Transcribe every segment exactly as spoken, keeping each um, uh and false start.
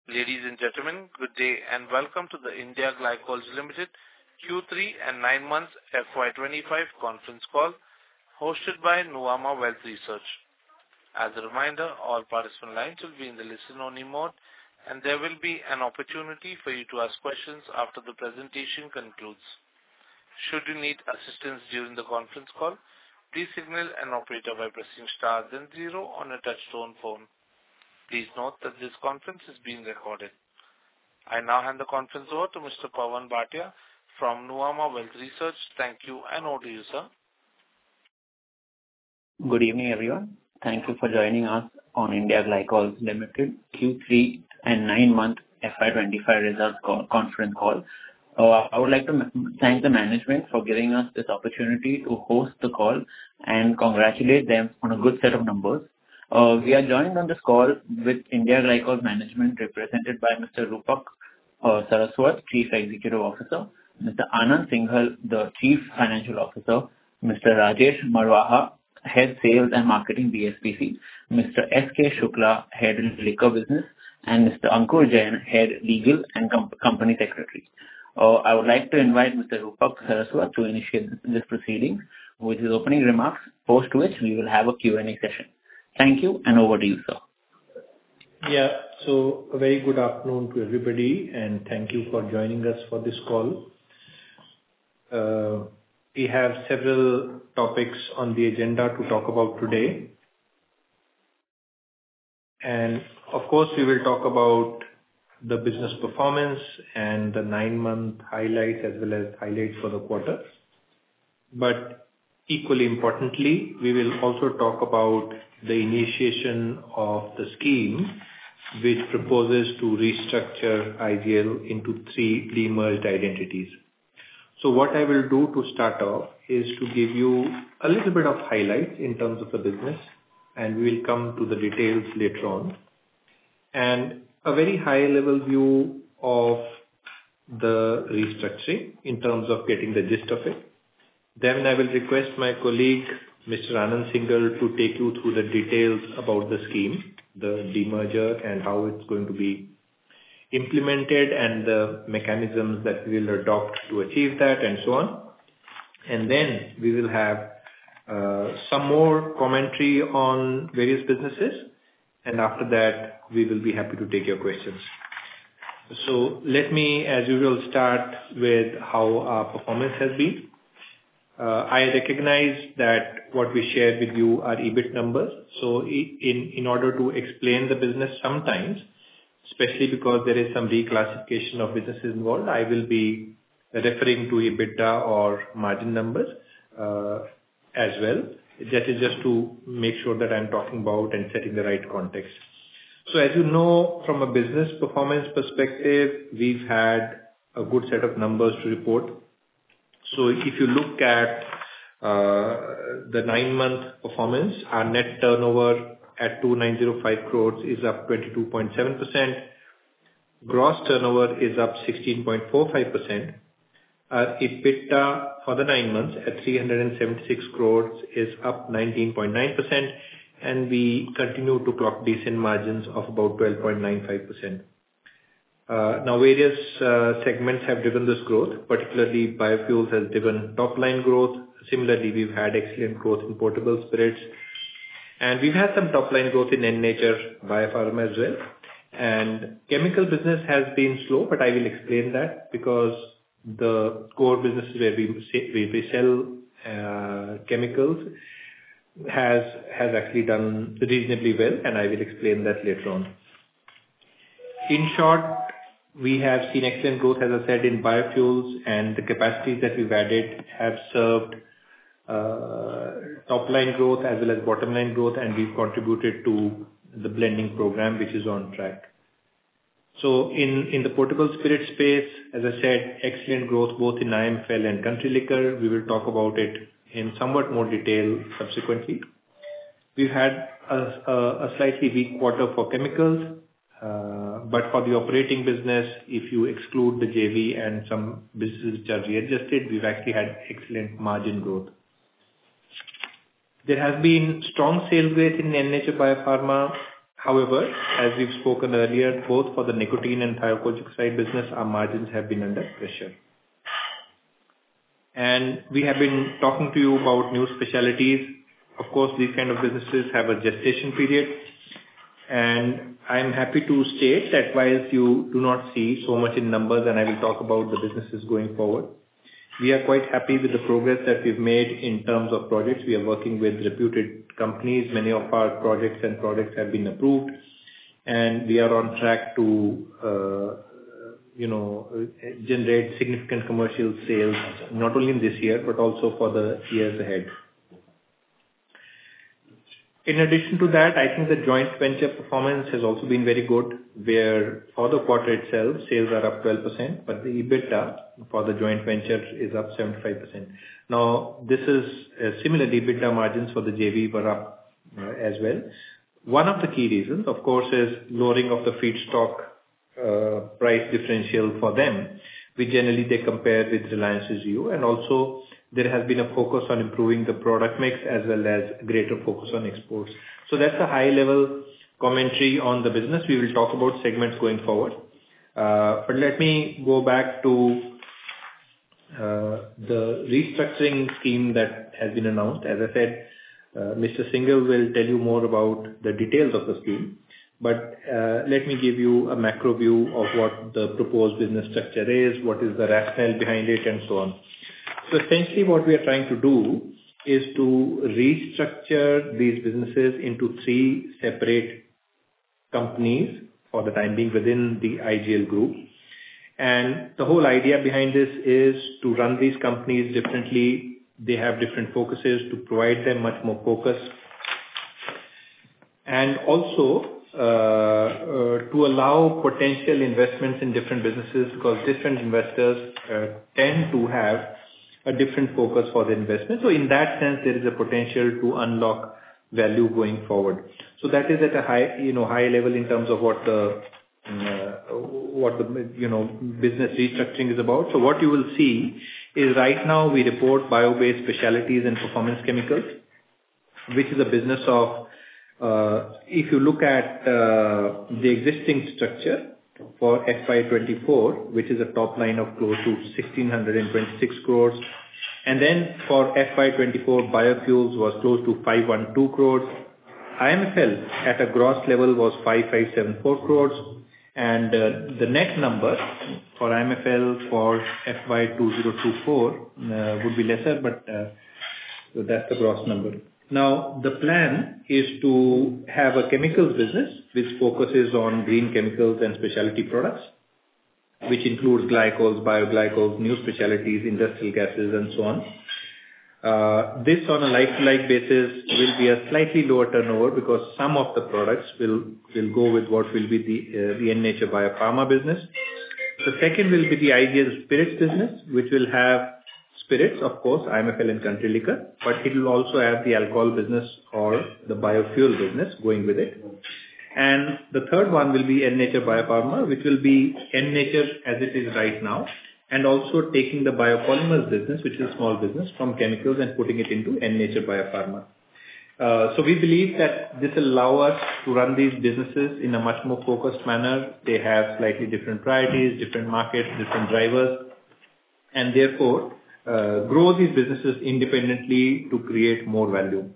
Ladies and gentlemen, good day and welcome to the India Glycols Limited Q three and nine months F Y twenty-five conference call hosted by Nuvama Wealth Research. As a reminder, all participant lines will be in the listen-only mode, and there will be an opportunity for you to ask questions after the presentation concludes. Should you need assistance during the conference call, please signal an operator by pressing star then zero on a touch-tone phone. Please note that this conference is being recorded. I now hand the conference over to Mister Pawan Bhatia from Nuvama Wealth Research. Thank you, and over to you, sir. Good evening, everyone. Thank you for joining us on India Glycols Limited Q three and nine month F Y twenty-five results call, conference call. Uh, I would like to thank the management for giving us this opportunity to host the call and congratulate them on a good set of numbers. Uh, we are joined on this call with India Glycols management represented by Mister Rupak uh, Saraswat, Chief Executive Officer, Mister Anand Singhal, the Chief Financial Officer, Mister Rajesh Marwaha, Head Sales and Marketing B S P C, Mister S K Shukla, Head Liquor Business, and Mister Ankur Jain, Head Legal and Com- Company Secretary. Uh, I would like to invite Mister Rupak Saraswat to initiate this proceeding with his opening remarks, post which we will have a Q and A session. Thank you, and over to you, sir. Yeah, so a very good afternoon to everybody, and thank you for joining us for this call. Uh, we have several topics on the agenda to talk about today. And of course, we will talk about the business performance and the nine-month highlights as well as highlights for the quarter. But equally importantly, we will also talk about the initiation of the scheme which proposes to restructure I G L into three demerged identities. So what I will do to start off is to give you a little bit of highlights in terms of the business, and we will come to the details later on, and a very high level view of the restructuring in terms of getting the gist of it. Then I will request my colleague, Mister Anand Singhal, to take you through the details about the scheme, the demerger, and how it's going to be implemented, and the mechanisms that we will adopt to achieve that, and so on. And then we will have uh, some more commentary on various businesses, and after that, we will be happy to take your questions. So let me, as usual, start with how our performance has been. Uh, I recognize that what we share with you are E B I T numbers. So in, in order to explain the business sometimes, especially because there is some reclassification of businesses involved, I will be referring to EBITDA or margin numbers uh, as well. That is just to make sure that I'm talking about and setting the right context. So as you know, from a business performance perspective, we've had a good set of numbers to report. So if you look at uh, the nine-month performance, our net turnover at two thousand nine hundred five crores is up twenty-two point seven percent. Gross turnover is up sixteen point four five percent. Our EBITDA for the nine months at three hundred seventy-six crores is up nineteen point nine percent, and we continue to clock decent margins of about twelve point nine five percent. Uh, now, various uh, segments have driven this growth, particularly biofuels has driven top-line growth. Similarly, we've had excellent growth in portable spirits, and we've had some top-line growth in N-Nature Biopharma as well. And chemical business has been slow, but I will explain that because the core business where we, where we sell uh, chemicals has has actually done reasonably well, and I will explain that later on. In short, we have seen excellent growth, as I said, in biofuels, and the capacities that we've added have served uh, top-line growth as well as bottom-line growth, and we've contributed to the blending program, which is on track. So in, in the portable spirit space, as I said, excellent growth both in I M F L and country liquor. We will talk about it in somewhat more detail subsequently. We've had a, a, a slightly weak quarter for chemicals. Uh, but for the operating business, if you exclude the J V and some businesses which are readjusted, we've actually had excellent margin growth. There has been strong sales growth in N-Nature Biopharma, However, as we've spoken earlier, both for the nicotine and thiocurcucide business, our margins have been under pressure. And we have been talking to you about new specialties. Of course, these kind of businesses have a gestation period. And I'm happy to state that whilst you do not see so much in numbers, and I will talk about the businesses going forward, we are quite happy with the progress that we've made in terms of projects. We are working with reputed companies. Many of our projects and products have been approved, and we are on track to, uh, you know, generate significant commercial sales, not only in this year, but also for the years ahead. In addition to that, I think the joint venture performance has also been very good, where for the quarter itself, sales are up twelve percent, but the EBITDA for the joint venture is up seventy-five percent. Now, this is uh, similar EBITDA margins for the J V were up uh, as well. One of the key reasons, of course, is lowering of the feedstock uh, price differential for them, which generally they compare with Reliance S U, and also there has been a focus on improving the product mix as well as greater focus on exports. So that's a high level commentary on the business. We will talk about segments going forward. Uh, but let me go back to uh, the restructuring scheme that has been announced. As I said, uh, Mister Singhal will tell you more about the details of the scheme. But uh, let me give you a macro view of what the proposed business structure is, what is the rationale behind it, and so on. So essentially what we are trying to do is to restructure these businesses into three separate companies for the time being within the I G L group. And the whole idea behind this is to run these companies differently. They have different focuses, to provide them much more focus. And also uh, uh, to allow potential investments in different businesses, because different investors uh, tend to have a different focus for the investment. So in that sense, there is a potential to unlock value going forward. So that is at a high, you know, high level in terms of what the, uh, what the, you know, business restructuring is about. So what you will see is right now we report bio-based specialties and performance chemicals, which is a business of, uh, if you look at uh, the existing structure, for F Y twenty-four, which is a top line of close to one thousand six hundred twenty-six crores. And then for F Y twenty-four, biofuels was close to five hundred twelve crores. I M F L at a gross level was five thousand five hundred seventy-four crores. And uh, the net number for I M F L for F Y twenty twenty-four uh, would be lesser, but uh, so that's the gross number. Now, the plan is to have a chemicals business which focuses on green chemicals and specialty products, which includes glycols, bioglycols, new specialties, industrial gases, and so on. Uh, this on a like-to-like basis will be a slightly lower turnover because some of the products will, will go with what will be the, uh, the N-Nature Biopharma business. The second will be the I G L Spirits business, which will have spirits, of course, I M F L and country liquor, but it will also have the alcohol business or the biofuel business going with it. And the third one will be N-Nature Biopharma, which will be N-Nature as it is right now, and also taking the biopolymers business, which is a small business, from chemicals and putting it into N-Nature Biopharma. Uh, so we believe that this will allow us to run these businesses in a much more focused manner. They have slightly different priorities, different markets, different drivers, and therefore uh, grow these businesses independently to create more value.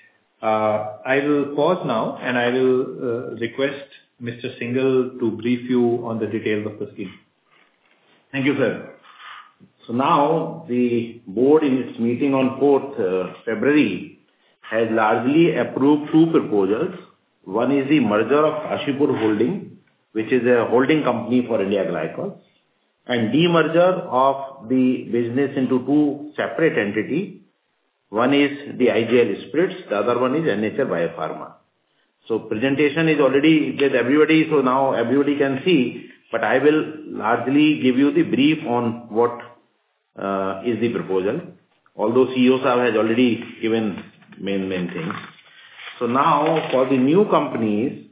Uh, I will pause now and I will uh, request Mister Singhal to brief you on the details of the scheme. Thank you, sir. So now the board in its meeting on fourth uh, February has largely approved two proposals. One is the merger of Kashipur Holding, which is a holding company for India Glycols, and demerger of the business into two separate entities. One is the I G L Spirits, the other one is N-Nature Biopharma. So presentation is already with everybody, so now everybody can see, but I will largely give you the brief on what uh, is the proposal, although C E O Saab has already given main, main things. So now for the new companies,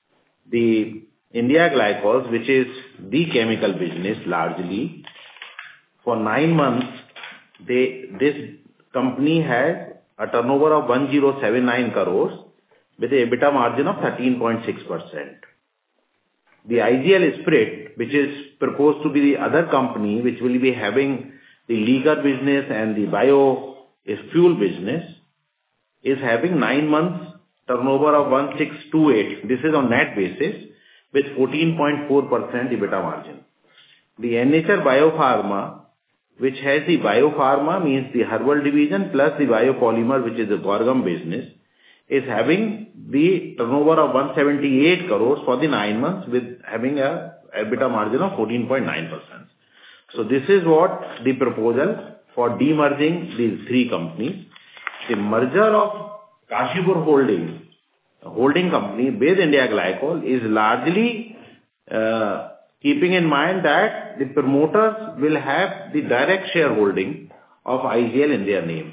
the India Glycols, which is the chemical business largely, for nine months, they, this company has a turnover of one thousand seventy-nine crores with an EBITDA margin of thirteen point six percent. The I G L Spirit, which is proposed to be the other company which will be having the liquor business and the biofuel business, is having nine months turnover of one thousand six hundred twenty-eight. This is on net basis with fourteen point four percent EBITDA margin. The N H R Biopharma, which has the biopharma, means the herbal division plus the biopolymer, which is the Gorgam business, is having the turnover of one hundred seventy-eight crores for the nine months with having a EBITDA margin of fourteen point nine percent. So this is what the proposal for demerging these three companies. The merger of Kashipur Holding, holding company with India Glycol, is largely uh, keeping in mind that the promoters will have the direct shareholding of I G L in their names.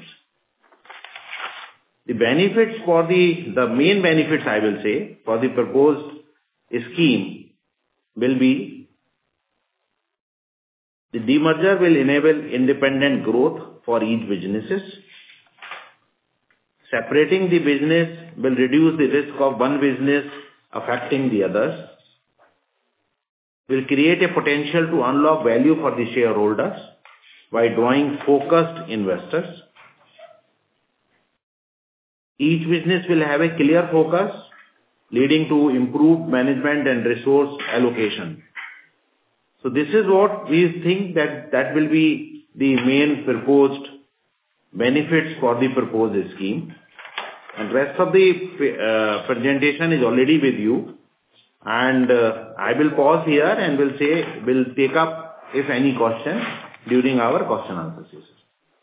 The benefits for the, the main benefits, I will say, for the proposed scheme will be the demerger will enable independent growth for each businesses. Separating the business will reduce the risk of one business affecting the others. Will create a potential to unlock value for the shareholders by drawing focused investors. Each business will have a clear focus, leading to improved management and resource allocation. So this is what we think that that will be the main proposed benefits for the proposed scheme. And rest of the uh, presentation is already with you. And uh, I will pause here and will say, will take up, if any, question during our question answer session.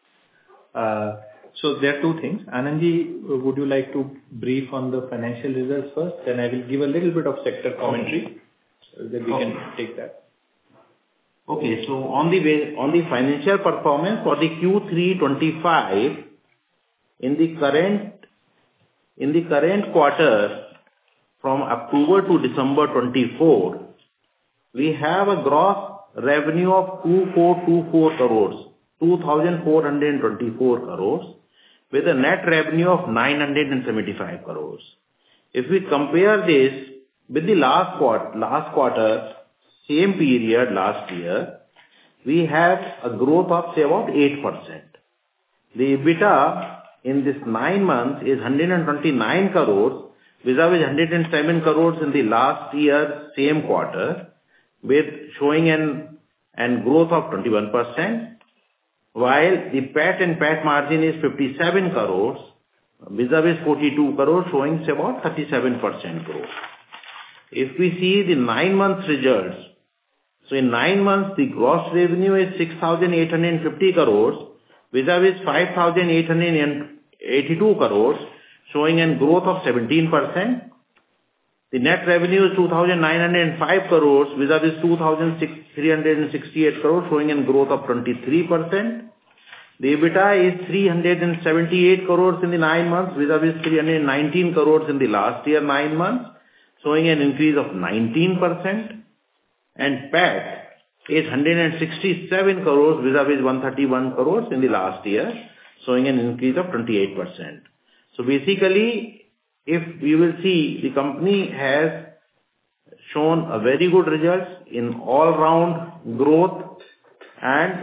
Uh, so there are two things. Anandji, would you like to brief on the financial results first? Then I will give a little bit of sector commentary so that we Okay. can take that. Okay, so on the way, on the financial performance for the Q three twenty-five, in the current in the current quarter, from October to December twenty-four, we have a gross revenue of two thousand four hundred twenty-four crores, two thousand four hundred twenty-four crores, with a net revenue of nine hundred seventy-five crores. If we compare this with the last quarter, last quarter, same period last year, we have a growth of say about eight percent. The EBITDA in this nine months is one hundred twenty-nine crores, vis-a-vis one hundred seven crores in the last year, same quarter, with showing an, an growth of twenty-one percent, while the P A T and P A T margin is fifty-seven crores, vis-a-vis forty-two crores, showing say about thirty-seven percent growth. If we see the nine months results, so in nine months, the gross revenue is six thousand eight hundred fifty crores, vis-a-vis five thousand eight hundred eighty-two crores, showing a growth of seventeen percent. The net revenue is two thousand nine hundred five crores, vis-a-vis two thousand three hundred sixty-eight crores, showing a growth of twenty-three percent. The EBITDA is three hundred seventy-eight crores in the nine months, vis-a-vis three hundred nineteen crores in the last year nine months, showing an increase of nineteen percent. And P A T is one hundred sixty-seven crores, vis-a-vis one hundred thirty-one crores in the last year, showing an increase of twenty-eight percent. So basically, if we will see, the company has shown a very good results in all-round growth and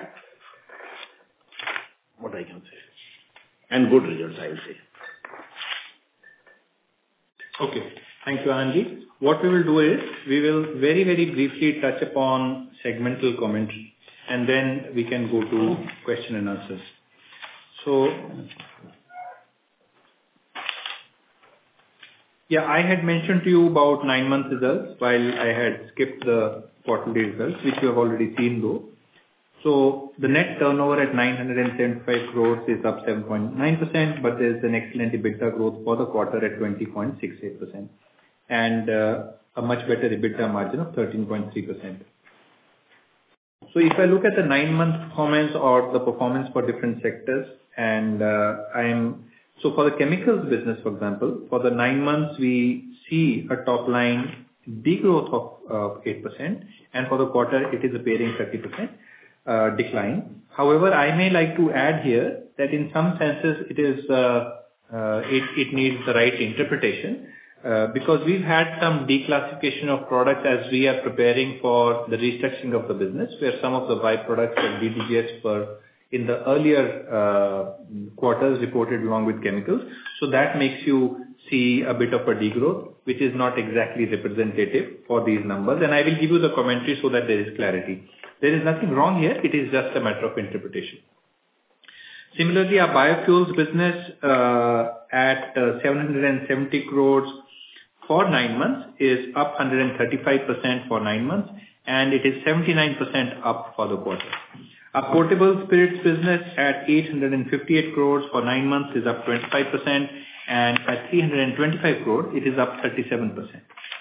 what I can say, and good results, I will say. Okay. Thank you, Anandji. What we will do is, we will very, very briefly touch upon segmental commentary, and then we can go to question and answers. So, yeah, I had mentioned to you about nine month results, while I had skipped the quarterly results, which you have already seen though. So, the net turnover at nine hundred seventy-five crores is up seven point nine percent, but there is an excellent EBITDA growth for the quarter at twenty point six eight percent. And uh, a much better EBITDA margin of thirteen point three percent. So if I look at the nine-month performance or the performance for different sectors, and uh, I am so for the chemicals business, for example, for the nine months we see a top line degrowth of uh, eight percent, and for the quarter it is appearing thirty percent uh, decline. However, I may like to add here that in some senses it is uh, uh, it, it needs the right interpretation. Uh, because we've had some declassification of products as we are preparing for the restructuring of the business, where some of the byproducts of D D G S were in the earlier uh, quarters reported along with chemicals. So that makes you see a bit of a degrowth, which is not exactly representative for these numbers. And I will give you the commentary so that there is clarity. There is nothing wrong here. It is just a matter of interpretation. Similarly, our biofuels business uh, at uh, seven hundred seventy crores for nine months is up one hundred thirty-five percent for nine months, and it is seventy-nine percent up for the quarter. Our portable spirits business at eight hundred fifty-eight crores for nine months is up twenty-five percent, and at three hundred twenty-five crores, it is up thirty-seven percent.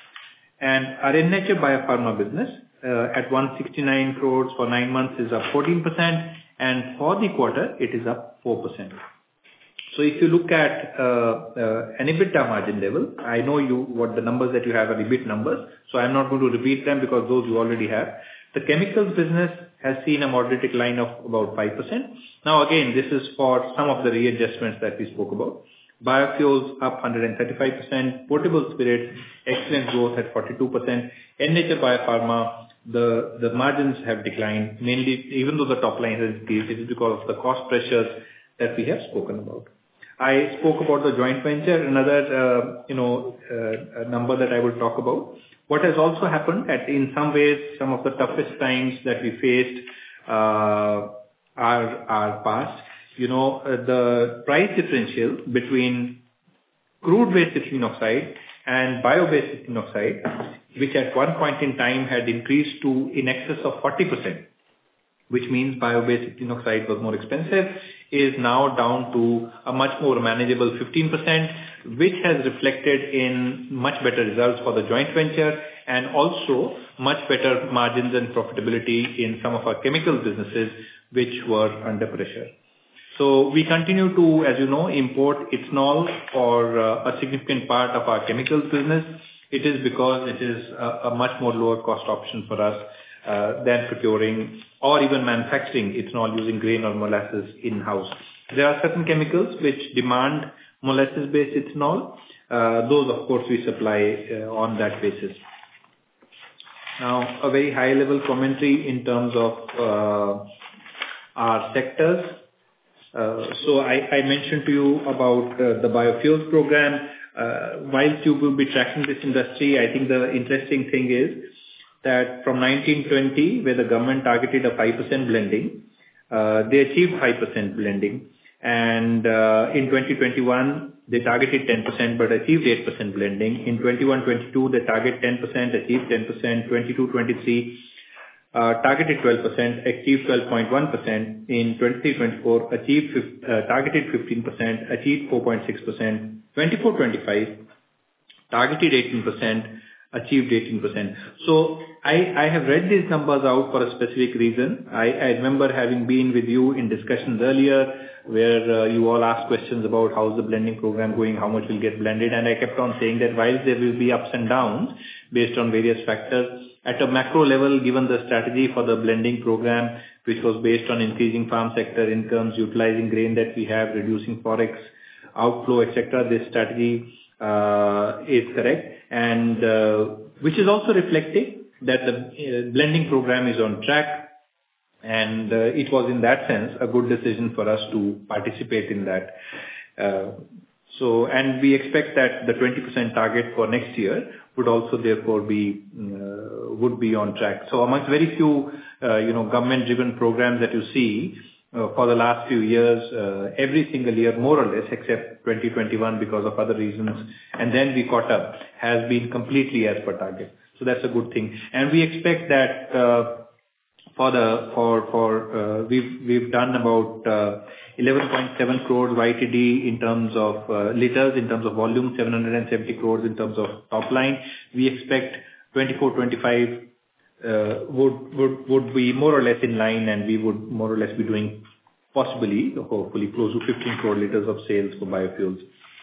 And our N-Nature Biopharma business uh, at one hundred sixty-nine crores for nine months is up fourteen percent, and for the quarter, it is up four percent. So if you look at uh, uh, an EBITDA margin level, I know you what the numbers that you have are EBIT numbers, so I'm not going to repeat them because those you already have. The chemicals business has seen a moderate decline of about five percent. Now again, this is for some of the readjustments that we spoke about. Biofuels up one hundred thirty-five percent, portable spirits, excellent growth at forty-two percent. N-Nature Biopharma, the, the margins have declined, mainly even though the top line has increased, it is because of the cost pressures that we have spoken about. I spoke about the joint venture, another, uh, you know, uh, number that I will talk about. What has also happened at, in some ways, some of the toughest times that we faced, uh, are, are past. You know, uh, the price differential between crude-based ethylene oxide and bio-based ethylene oxide, which at one point in time had increased to in excess of forty percent, which means bio-based ethylene oxide was more expensive, is now down to a much more manageable fifteen percent, which has reflected in much better results for the joint venture and also much better margins and profitability in some of our chemical businesses which were under pressure. So we continue to, as you know, import ethanol for uh, a significant part of our chemicals business. It is because it is a, a much more lower cost option for us uh, than procuring or even manufacturing ethanol using grain or molasses in-house. There are certain chemicals which demand molasses-based ethanol. Uh, those, of course, we supply uh, on that basis. Now, a very high-level commentary in terms of uh, our sectors. Uh, so I, I mentioned to you about uh, the biofuels program. Uh, whilst you will be tracking this industry, I think the interesting thing is that from nineteen twenty, where the government targeted a five percent blending, uh, they achieved five percent blending. And uh, in twenty twenty-one, they targeted ten percent but achieved eight percent blending. In twenty-one twenty-two, they target ten percent, achieved ten percent. twenty-two twenty-three, uh, targeted twelve percent, achieved twelve point one percent. In twenty-three twenty-four, achieved uh, targeted fifteen percent, achieved four point six percent. twenty-four twenty-five, targeted eighteen percent, achieved eighteen percent. So I, I have read these numbers out for a specific reason. I, I remember having been with you in discussions earlier where uh, you all asked questions about how's the blending program going, how much will get blended, and I kept on saying that while there will be ups and downs based on various factors, at a macro level, given the strategy for the blending program, which was based on increasing farm sector incomes, utilizing grain that we have, reducing forex outflow, et cetera, this strategy uh, is correct, and uh, which is also reflecting that the uh, blending program is on track. And uh, it was in that sense a good decision for us to participate in that. Uh, so, and we expect that the twenty percent target for next year would also therefore be, uh, would be on track. So amongst very few, uh, you know, government-driven programs that you see uh, for the last few years, uh, every single year, more or less, except twenty twenty-one because of other reasons, and then we caught up, has been completely as per target. So that's a good thing. And we expect that, uh, For the for for uh, we've we've done about uh, eleven point seven crores Y T D in terms of uh, liters, in terms of volume, seven hundred seventy crores in terms of top line. We expect twenty-four twenty-five uh, would would would be more or less in line, and we would more or less be doing possibly, hopefully, close to fifteen crore liters of sales for biofuels.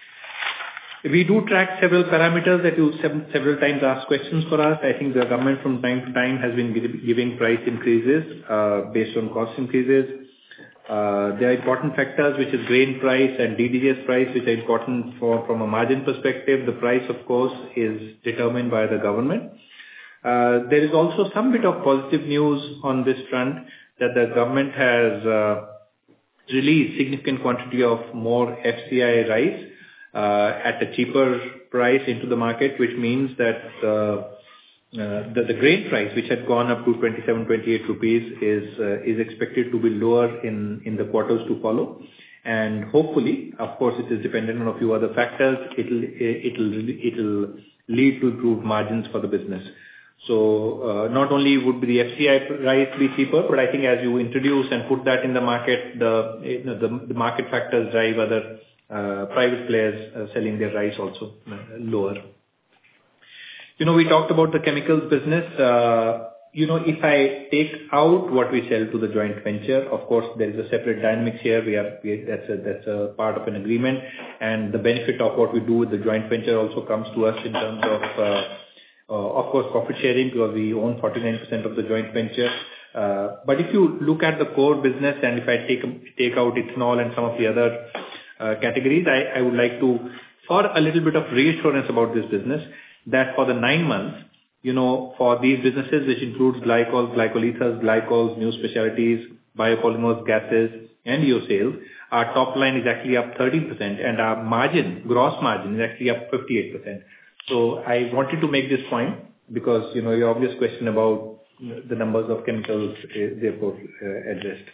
We do track several parameters that you several times ask questions for us. I think the government from time to time has been giving price increases uh, based on cost increases. Uh, there are important factors, which is grain price and D D G S price, which are important for from a margin perspective. The price, of course, is determined by the government. Uh, there is also some bit of positive news on this front that the government has uh, released significant quantity of more F C I rice uh, at a cheaper price into the market, which means that uh, uh, the, the grain price, which had gone up to twenty-seven, twenty-eight rupees, is uh, is expected to be lower in, in the quarters to follow. And hopefully, of course, it is dependent on a few other factors. It'll it'll it'll lead to improved margins for the business. So uh, not only would the F C I rice be cheaper, but I think as you introduce and put that in the market, the you know, the, the market factors drive other uh, private players uh, selling their rice also uh, lower. You know, we talked about the chemicals business. Uh, you know, if I take out what we sell to the joint venture, of course, there is a separate dynamics here. We have we, that's a that's a part of an agreement, and the benefit of what we do with the joint venture also comes to us in terms of. Uh, Uh, of course, profit sharing, because we own forty-nine percent of the joint venture. Uh, but if you look at the core business, and if I take take out ethanol and some of the other uh, categories, I, I would like to, for a little bit of reassurance about this business, that for the nine months, you know, for these businesses, which includes glycols, glycolethers, glycols, new specialties, biopolymers, gases, and E O sales, our top line is actually up thirteen percent, and our margin, gross margin, is actually up fifty-eight percent. So I wanted to make this point because, you know, your obvious question about the numbers of chemicals is therefore uh, addressed.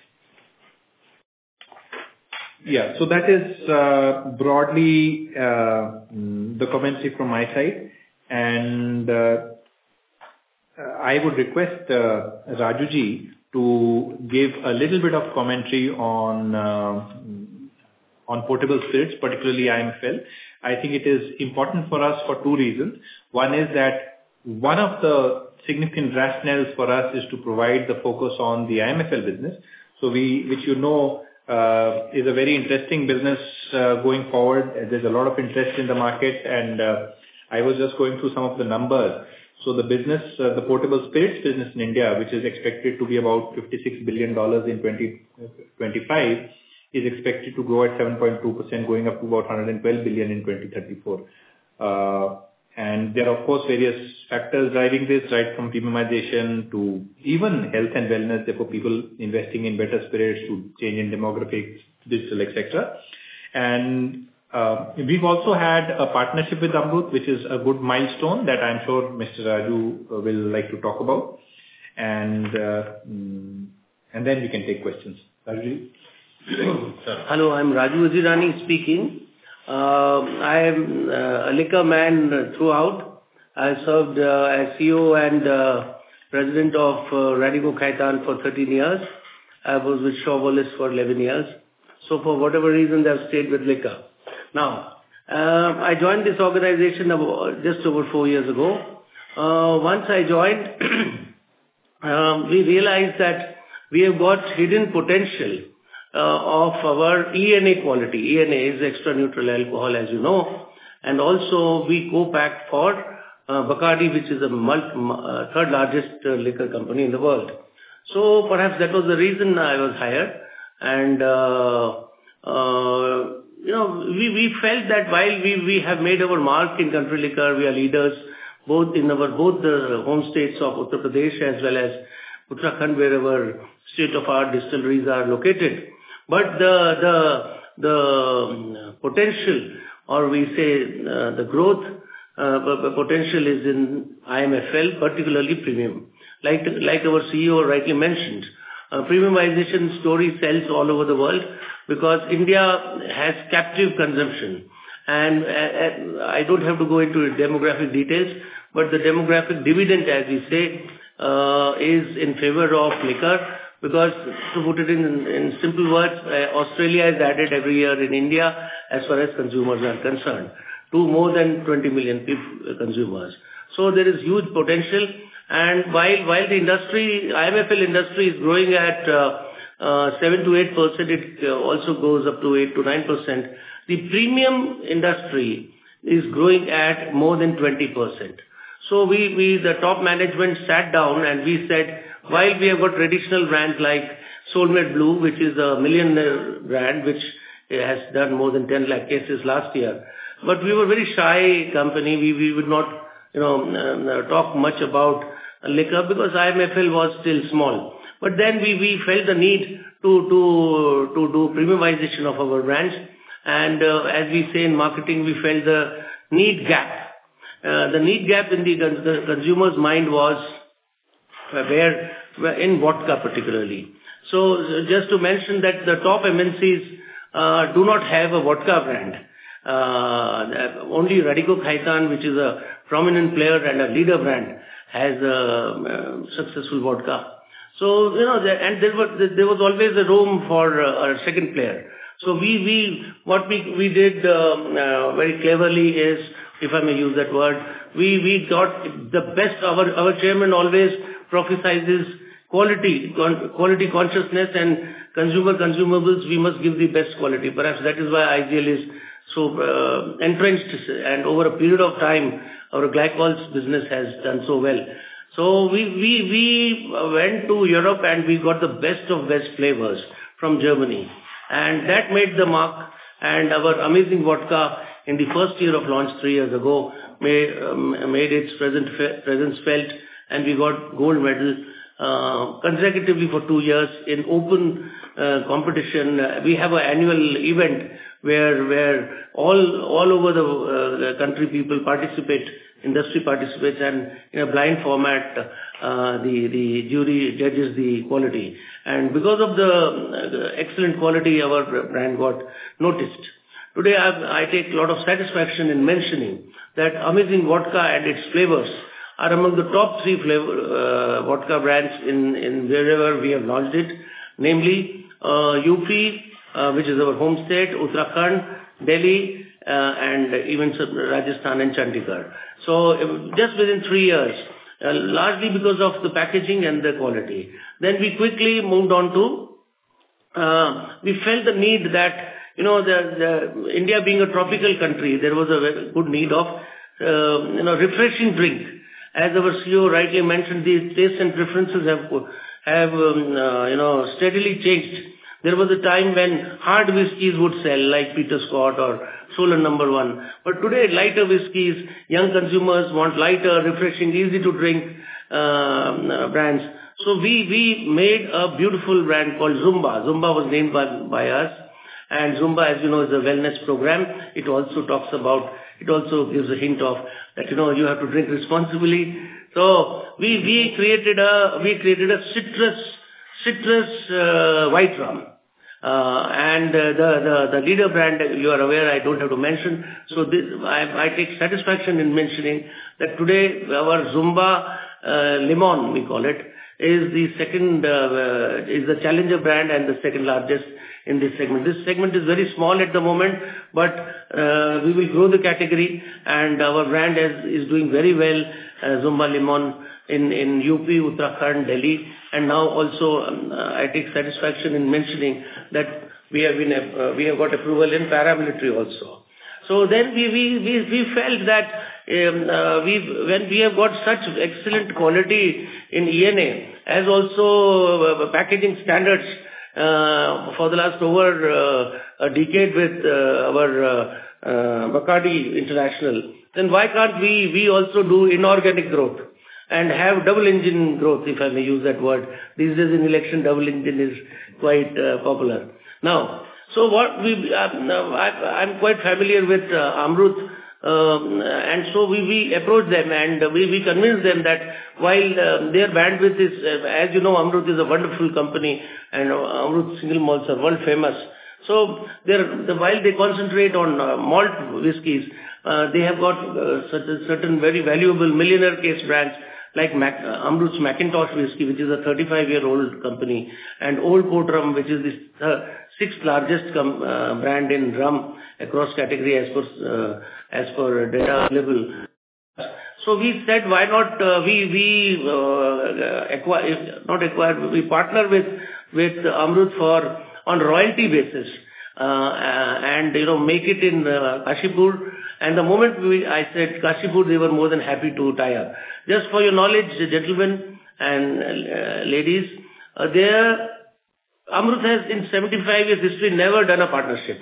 Yeah, so that is uh, broadly uh, the commentary from my side. And uh, I would request uh, Rajuji to give a little bit of commentary on uh, on potable spirits, particularly I M F L. I think it is important for us for two reasons. One is that one of the significant rationales for us is to provide the focus on the I M F L business. So we, which you know, uh, is a very interesting business uh, going forward. There's a lot of interest in the market, and uh, I was just going through some of the numbers. So the business, uh, the portable spirits business in India, which is expected to be about fifty-six billion dollars in twenty twenty-five, is expected to grow at seven point two percent, going up to about one hundred twelve billion in twenty thirty-four. Uh, and there are, of course, various factors driving this, right from premiumization to even health and wellness, therefore people investing in better spirits, to change in demographics, digital, et cetera. And uh, we've also had a partnership with Amrut, which is a good milestone that I'm sure Mister Raju will like to talk about. And uh, and then we can take questions. Raju? Hello, I'm Raju Vazirani speaking. Uh, I am uh, a liquor man throughout. I served uh, as C E O and uh, president of uh, Radico Khaitan for thirteen years. I was with Shaw Wallace for eleven years. So for whatever reason, I've stayed with liquor. Now, uh, I joined this organization about, just over four years ago. Uh, once I joined, um, we realized that we have got hidden potential Uh, of our E N A quality. E N A is extra neutral alcohol, as you know, and also we co-pack for uh, Bacardi, which is the multi, uh, third largest uh, liquor company in the world. So perhaps that was the reason I was hired, and uh, uh, you know we we felt that while we we have made our mark in country liquor, we are leaders both in our both the home states of Uttar Pradesh as well as Uttarakhand, wherever state-of-art distilleries are located. But the the the potential, or we say uh, the growth uh, potential is in I M F L, particularly premium. Like like our C E O rightly mentioned, uh, premiumization story sells all over the world because India has captive consumption. And uh, I don't have to go into demographic details, but the demographic dividend, as we say, uh, is in favor of liquor. Because to put it in, in simple words, uh, Australia is added every year in India as far as consumers are concerned, to more than twenty million people, uh, consumers. So there is huge potential. And while while the industry, I M F L industry is growing at uh, uh, seven to eight percent, it uh, also goes up to eight to nine percent. The premium industry is growing at more than twenty percent. So we, we, the top management sat down and we said, while we have got traditional brands like Soulmate Blue, which is a millionaire brand, which has done more than ten lakh cases last year. But we were a very shy company. We, we would not, you know, talk much about liquor because I M F L was still small. But then we, we felt the need to, to, to do premiumization of our brands. And uh, as we say in marketing, we felt the need gap. Uh, the need gap in the, the consumer's mind was where, where in vodka particularly. So just to mention that the top M N Cs uh, do not have a vodka brand. Uh, only Radico Khaitan, which is a prominent player and a leader brand, has a uh, successful vodka. So, you know, and there was, there was always a room for uh, a second player. So we, we, what we, we did um, uh, very cleverly is, if I may use that word, we, we got the best. Our, our chairman always prophesizes quality, con- quality consciousness and consumer consumables. We must give the best quality. Perhaps that is why I G L is so uh, entrenched, and over a period of time, our glycols business has done so well. So we, we, we went to Europe and we got the best of best flavors from Germany. And that made the mark, and our amazing vodka in the first year of launch three years ago made, um, made its present fe- presence felt, and we got gold medal uh, consecutively for two years in open uh, competition. Uh, we have an annual event where where all all over the, uh, the country people participate, industry participates, and in a blind format uh, the the jury judges the quality. And because of the, uh, the excellent quality, our brand got noticed. Today I, I take a lot of satisfaction in mentioning that amazing vodka and its flavors are among the top three flavor uh, vodka brands in, in wherever we have launched it, namely uh, U P, uh, which is our home state, Uttarakhand, Delhi, uh, and even Rajasthan and Chandigarh. So uh, just within three years, uh, largely because of the packaging and the quality. Then we quickly moved on to, uh, we felt the need that, you know, the, the India being a tropical country, there was a very good need of, uh, you know, refreshing drink. As our C E O rightly mentioned, these tastes and preferences have, have um, uh, you know, steadily changed. There was a time when hard whiskies would sell, like Peter Scott or Solon Number One. But today, lighter whiskies, young consumers want lighter, refreshing, easy to drink uh, uh, brands. So we, we made a beautiful brand called Zumba. Zumba was named by, by us. And Zumba, as you know, is a wellness program. It also talks about, it also gives a hint of that, you know, you have to drink responsibly. So we, we created a, we created a citrus, citrus uh, white rum. Uh, and uh, the, the, the leader brand, you are aware, I don't have to mention. So this, I, I take satisfaction in mentioning that today our Zumba uh, Limon, we call it, is the second, uh, is the challenger brand and the second largest in this segment. This segment is very small at the moment, but uh, we will grow the category, and our brand is, is doing very well, uh, Zumba Limon in, in U P, Uttarakhand, Delhi, and now also um, uh, I take satisfaction in mentioning that we have been, uh, we have got approval in paramilitary also. So then we, we, we, we felt that um, uh, we, when we have got such excellent quality in E N A, as also uh, packaging standards uh, for the last over uh, a decade with uh, our uh, uh, Bacardi International, then why can't we, we also do inorganic growth and have double engine growth, if I may use that word. These days in election, double engine is quite uh, popular. Now, so what we, uh, I, I'm quite familiar with uh, Amrut, um, and so we, we approached them and we, we convinced them that while uh, their bandwidth is, uh, as you know, Amrut is a wonderful company and uh, Amrut single malts are world famous. So they're, the, while they concentrate on uh, malt whiskies, uh, they have got uh, certain, certain very valuable millionaire case brands like Mac, uh, Amrut's Macintosh whiskey, which is a thirty-five-year-old company, and Old Port Rum, which is the uh, sixth largest com- uh, brand in rum across category as per uh, as per data available. So we said, why not uh, we we uh, acquire, not acquire, we partner with with Amrut for on royalty basis. Uh, and, you know, make it in uh, Kashipur. And the moment we, I said Kashipur, they were more than happy to tie up. Just for your knowledge, gentlemen and uh, ladies, uh, there Amrut has in seventy-five years history never done a partnership.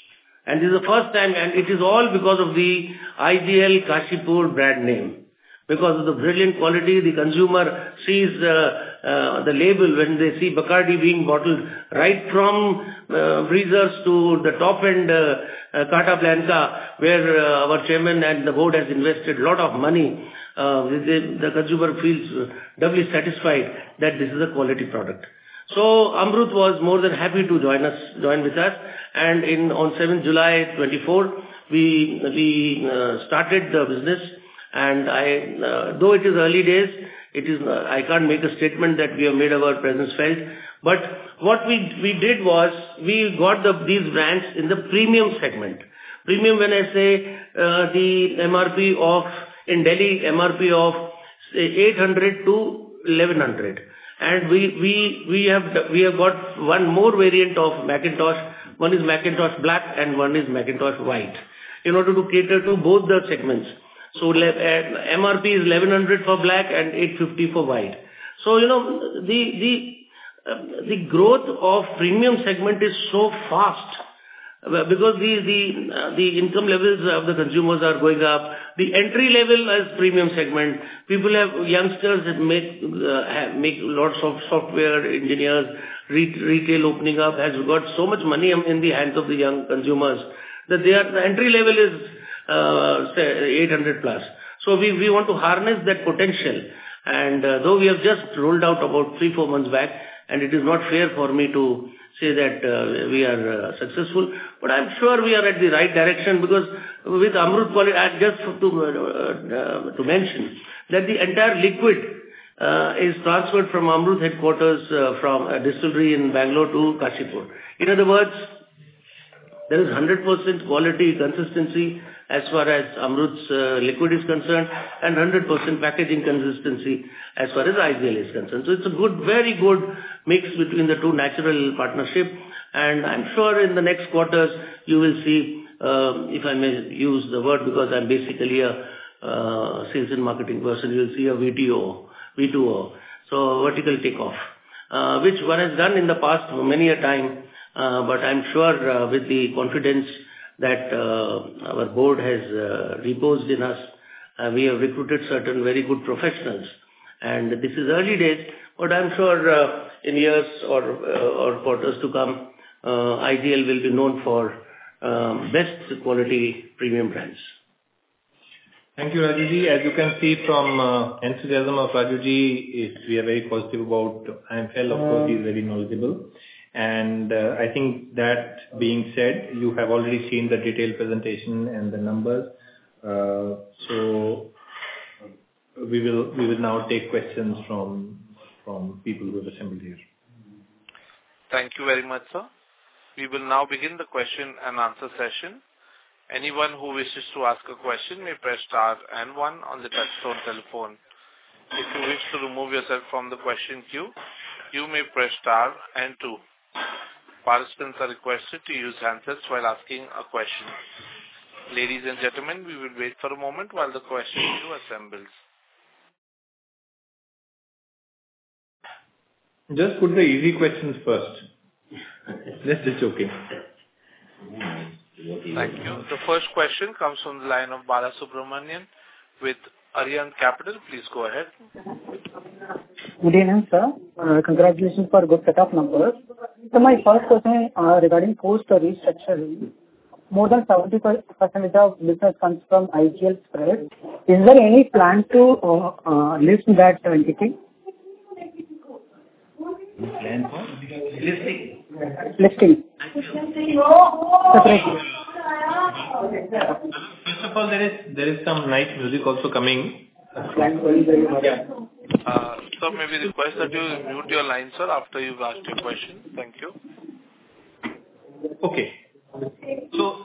And this is the first time, and it is all because of the I G L Kashipur brand name. Because of the brilliant quality, the consumer sees uh, uh, the label when they see Bacardi being bottled right from uh, breezers to the top end uh, uh, Carta Blanca, where uh, our chairman and the board has invested a lot of money. Uh, the, the consumer feels doubly satisfied that this is a quality product. So Amrut was more than happy to join us, join with us, and in on seventh July twenty-four, we we uh, started the business. And I, uh, though it is early days, it is uh, I can't make a statement that we have made our presence felt. But what we we did was we got the these brands in the premium segment. Premium, when I say uh, the M R P of in Delhi, M R P of say eight hundred to eleven hundred. And we we we have we have got one more variant of Macintosh. One is Macintosh Black and one is Macintosh White, in order to cater to both the segments. So M R P is eleven hundred for Black and eight fifty for White. So you know the the uh, the growth of premium segment is so fast because the the uh, the income levels of the consumers are going up. The entry level as premium segment, people have youngsters that make uh, have, make lots of software engineers. Re- retail opening up has got so much money in the hands of the young consumers that they are the entry level is uh, say eight hundred plus. So we we want to harness that potential. And uh, though we have just rolled out about three four months back, and it is not fair for me to say that uh, we are uh, successful, but I'm sure we are at the right direction, because with Amrut quality, I just to uh, uh, to mention that the entire liquid uh, is transferred from Amrut headquarters uh, from a distillery in Bangalore to Kashipur. In other words, there is one hundred percent quality consistency as far as Amrut's uh, liquid is concerned, and one hundred percent packaging consistency as far as I G L is concerned. So it's a good, very good mix between the two natural partnership, and I'm sure in the next quarters you will see, uh, if I may use the word, because I'm basically a uh, sales and marketing person, you will see a V T O, V two O, so vertical takeoff, uh, which one has done in the past many a time, uh, but I'm sure uh, with the confidence that uh, our board has uh, reposed in us, uh, we have recruited certain very good professionals, and this is early days, but I'm sure uh, in years or uh, or quarters to come, uh, I G L will be known for um, best quality premium brands. Thank you, Rajuji. As you can see from uh, enthusiasm of Rajuji, is we are very positive about I M F L. Of course, he is very knowledgeable. And uh, I think that being said, you have already seen the detailed presentation and the numbers. Uh, so we will we will now take questions from from people who have assembled here. Thank you very much, sir. We will now begin the question and answer session. Anyone who wishes to ask a question may press star and one on the touchtone telephone. If you wish to remove yourself from the question queue, you may press star and two. Participants are requested to use handsets while asking a question. Ladies and gentlemen, we will wait for a moment while the question queue assembles. Just put the easy questions first. Just just joking. Thank you. The first question comes from the line of Bala Subramanian with Arihant Capital. Please go ahead. Good evening, sir. Uh, congratulations for a good set of numbers. So my first question uh, regarding post restructuring, more than seventy-five percent of business comes from I G L spread. Is there any plan to uh, uh, list that entity? Plan for Listing. Listing. Separately. First of all, there is there is some nice music also coming. Uh, so maybe request that you mute your line, sir, after you've asked your question. Thank you. Okay. So,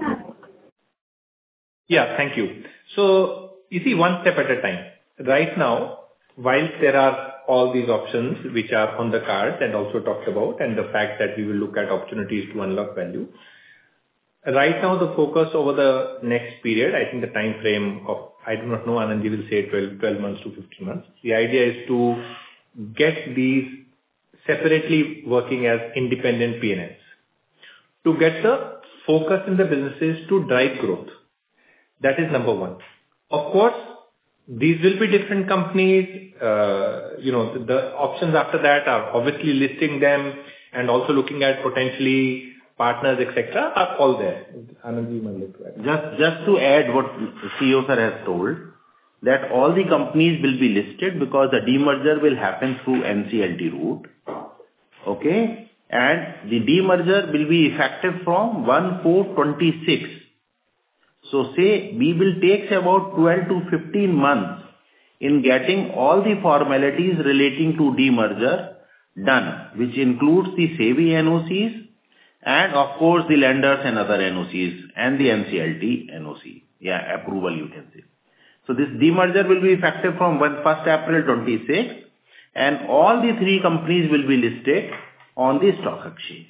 yeah, thank you. So, you see, one step at a time. Right now, whilst there are all these options which are on the cards and also talked about, and the fact that we will look at opportunities to unlock value, right now the focus over the next period, I think the time frame of I do not know, Anandji will say twelve, twelve months to fifteen months. The idea is to get these separately working as independent P and Ls. To get the focus in the businesses to drive growth. That is number one. Of course, these will be different companies. Uh, you know, the, the options after that are obviously listing them and also looking at potentially partners, et cetera, are all there. Anand, you might like to add. Just, just to add what C E O sir has told, that all the companies will be listed because the demerger will happen through N C L T route. Okay? And the demerger will be effective from one four twenty-six. So say we will take about twelve to fifteen months in getting all the formalities relating to demerger done, which includes the SEBI N O Cs and of course the lenders and other N O Cs and the N C L T N O C. Yeah, approval you can say. So this demerger will be effective from first April twenty-six and all the three companies will be listed on the stock exchange.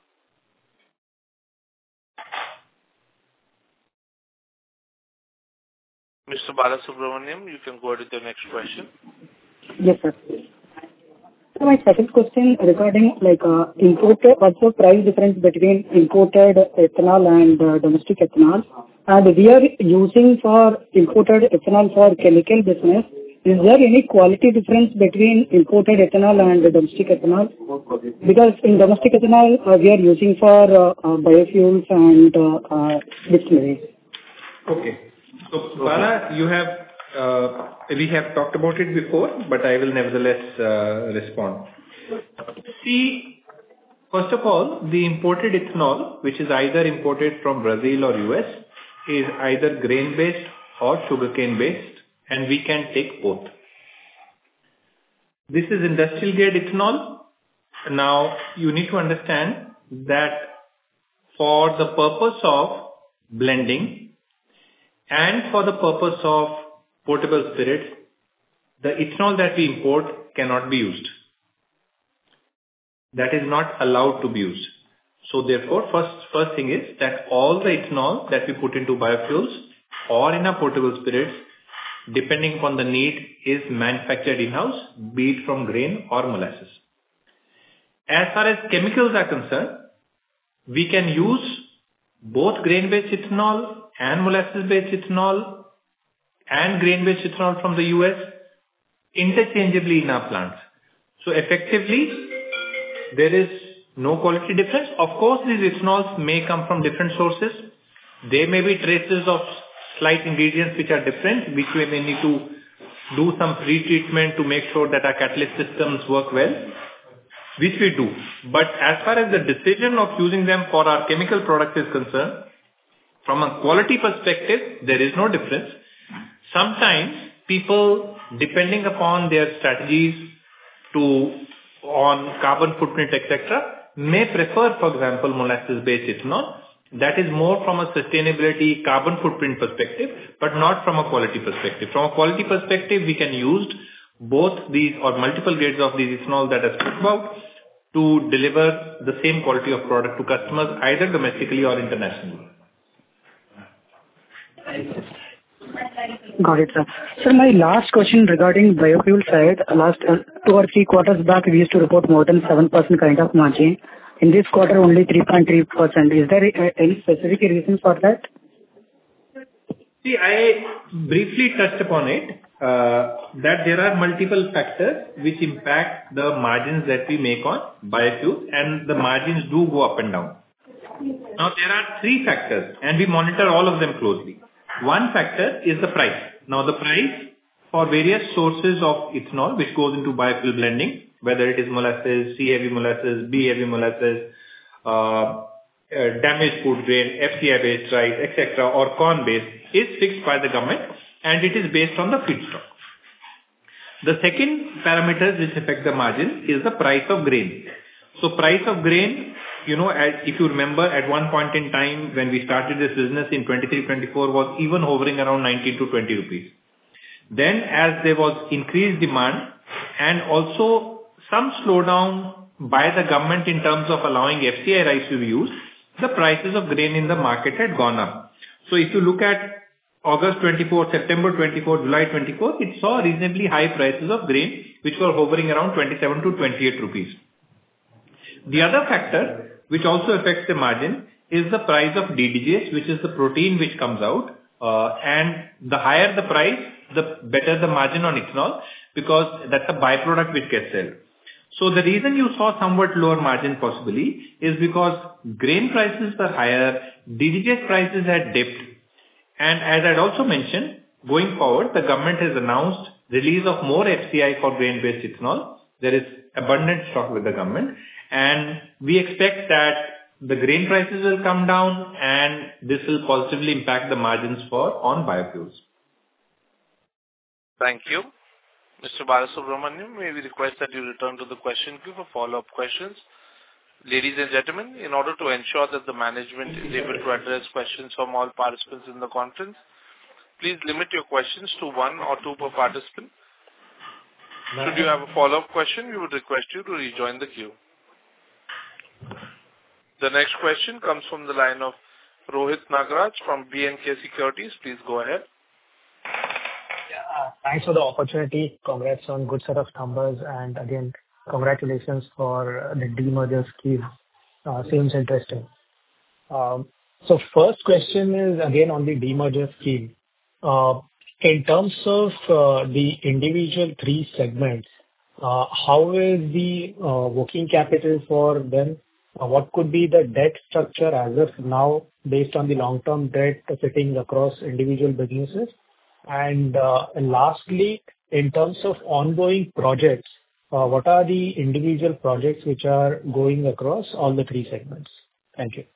Mister Balasubramaniam, you can go ahead with the next question. Yes, sir. So my second question regarding like uh, imported, what's the price difference between imported ethanol and uh, domestic ethanol? And we are using for imported ethanol for chemical business. Is there any quality difference between imported ethanol and domestic ethanol? Because in domestic ethanol, uh, we are using for uh, uh, biofuels and uh, uh, distilleries. Okay. So, Bala, you have, uh, we have talked about it before, but I will nevertheless uh, respond. See, first of all, the imported ethanol, which is either imported from Brazil or U S, is either grain-based or sugarcane-based, and we can take both. This is industrial grade ethanol. Now, you need to understand that for the purpose of blending and for the purpose of potable spirits, the ethanol that we import cannot be used. That is not allowed to be used. So therefore, first, first thing is that all the ethanol that we put into biofuels or in our potable spirits, depending upon the need, is manufactured in-house, be it from grain or molasses. As far as chemicals are concerned, we can use both grain-based ethanol and molasses-based ethanol and grain-based ethanol from the U S interchangeably in our plants. So effectively, there is no quality difference. Of course, these ethanols may come from different sources. There may be traces of slight ingredients which are different, which we may need to do some pre-treatment to make sure that our catalyst systems work well, which we do. But as far as the decision of using them for our chemical products is concerned, from a quality perspective, there is no difference. Sometimes people, depending upon their strategies to on carbon footprint, et cetera, may prefer, for example, molasses-based ethanol. That is more from a sustainability carbon footprint perspective, but not from a quality perspective. From a quality perspective, we can use both these or multiple grades of these ethanol that I spoke about to deliver the same quality of product to customers, either domestically or internationally. Got it, sir. Sir, my last question regarding biofuel side, last uh, two or three quarters back, we used to report more than seven percent kind of margin. In this quarter, only three point three percent. Is there uh, any specific reason for that? See, I briefly touched upon it, uh, that there are multiple factors which impact the margins that we make on biofuels, and the margins do go up and down. Now, there are three factors, and we monitor all of them closely. One factor is the price. Now, the price for various sources of ethanol, which goes into biofuel blending, whether it is molasses, C-heavy molasses, B-heavy molasses, uh, uh, damaged food grain, F C I-based rice, et cetera, or corn-based, is fixed by the government, and it is based on the feedstock. The second parameter which affect the margin is the price of grain. So, price of grain, you know, as, if you remember, at one point in time when we started this business in twenty-three twenty-four, was even hovering around nineteen to twenty rupees. Then, as there was increased demand and also some slowdown by the government in terms of allowing F C I rice to be used, the prices of grain in the market had gone up. So if you look at August twenty-fourth, September twenty-fourth, July twenty-fourth, it saw reasonably high prices of grain, which were hovering around twenty-seven to twenty-eight rupees. The other factor, which also affects the margin, is the price of D D G S, which is the protein which comes out. Uh, and the higher the price, the better the margin on ethanol, because that's a byproduct which gets sold. So the reason you saw somewhat lower margin possibly is because grain prices were higher, D D G S prices had dipped. And as I had also mentioned, going forward, the government has announced release of more F C I for grain-based ethanol. There is abundant stock with the government. And we expect that the grain prices will come down and this will positively impact the margins for on biofuels. Thank you. Mister Balasubramaniam, may we request that you return to the question queue for follow-up questions. Ladies and gentlemen, in order to ensure that the management is able to address questions from all participants in the conference, please limit your questions to one or two per participant. Should you have a follow-up question, we would request you to rejoin the queue. The next question comes from the line of Rohit Nagraj from B and K Securities. Please go ahead. Yeah, thanks for the opportunity. Congrats on good set of numbers. And again, congratulations for the demerger scheme. Uh, seems interesting. Um, so first question is again on the demerger scheme. Uh, in terms of uh, the individual three segments, uh, how is the uh, working capital for them? Uh, what could be the debt structure as of now based on the long-term debt sitting across individual businesses? And uh, lastly, in terms of ongoing projects, uh, what are the individual projects which are going across all the three segments? Thank you.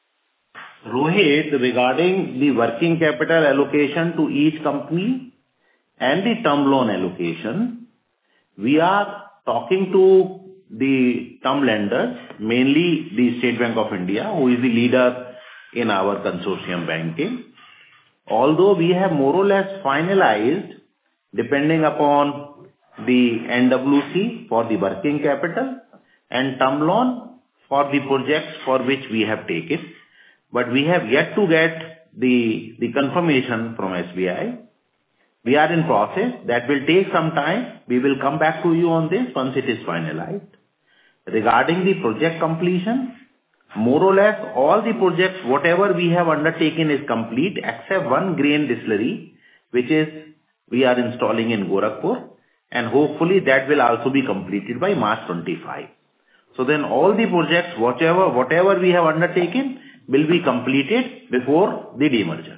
Rohit, regarding the working capital allocation to each company and the term loan allocation, we are talking to the term lenders, mainly the State Bank of India, who is the leader in our consortium banking. Although we have more or less finalized, depending upon the N W C for the working capital and term loan for the projects for which we have taken, but we have yet to get the, the confirmation from S B I. We are in process. That will take some time. We will come back to you on this once it is finalized. Regarding the project completion, more or less all the projects, whatever we have undertaken is complete except one grain distillery, which is we are installing in Gorakhpur, and hopefully that will also be completed by March twenty-five. So then all the projects, whatever, whatever we have undertaken, will be completed before the demerger.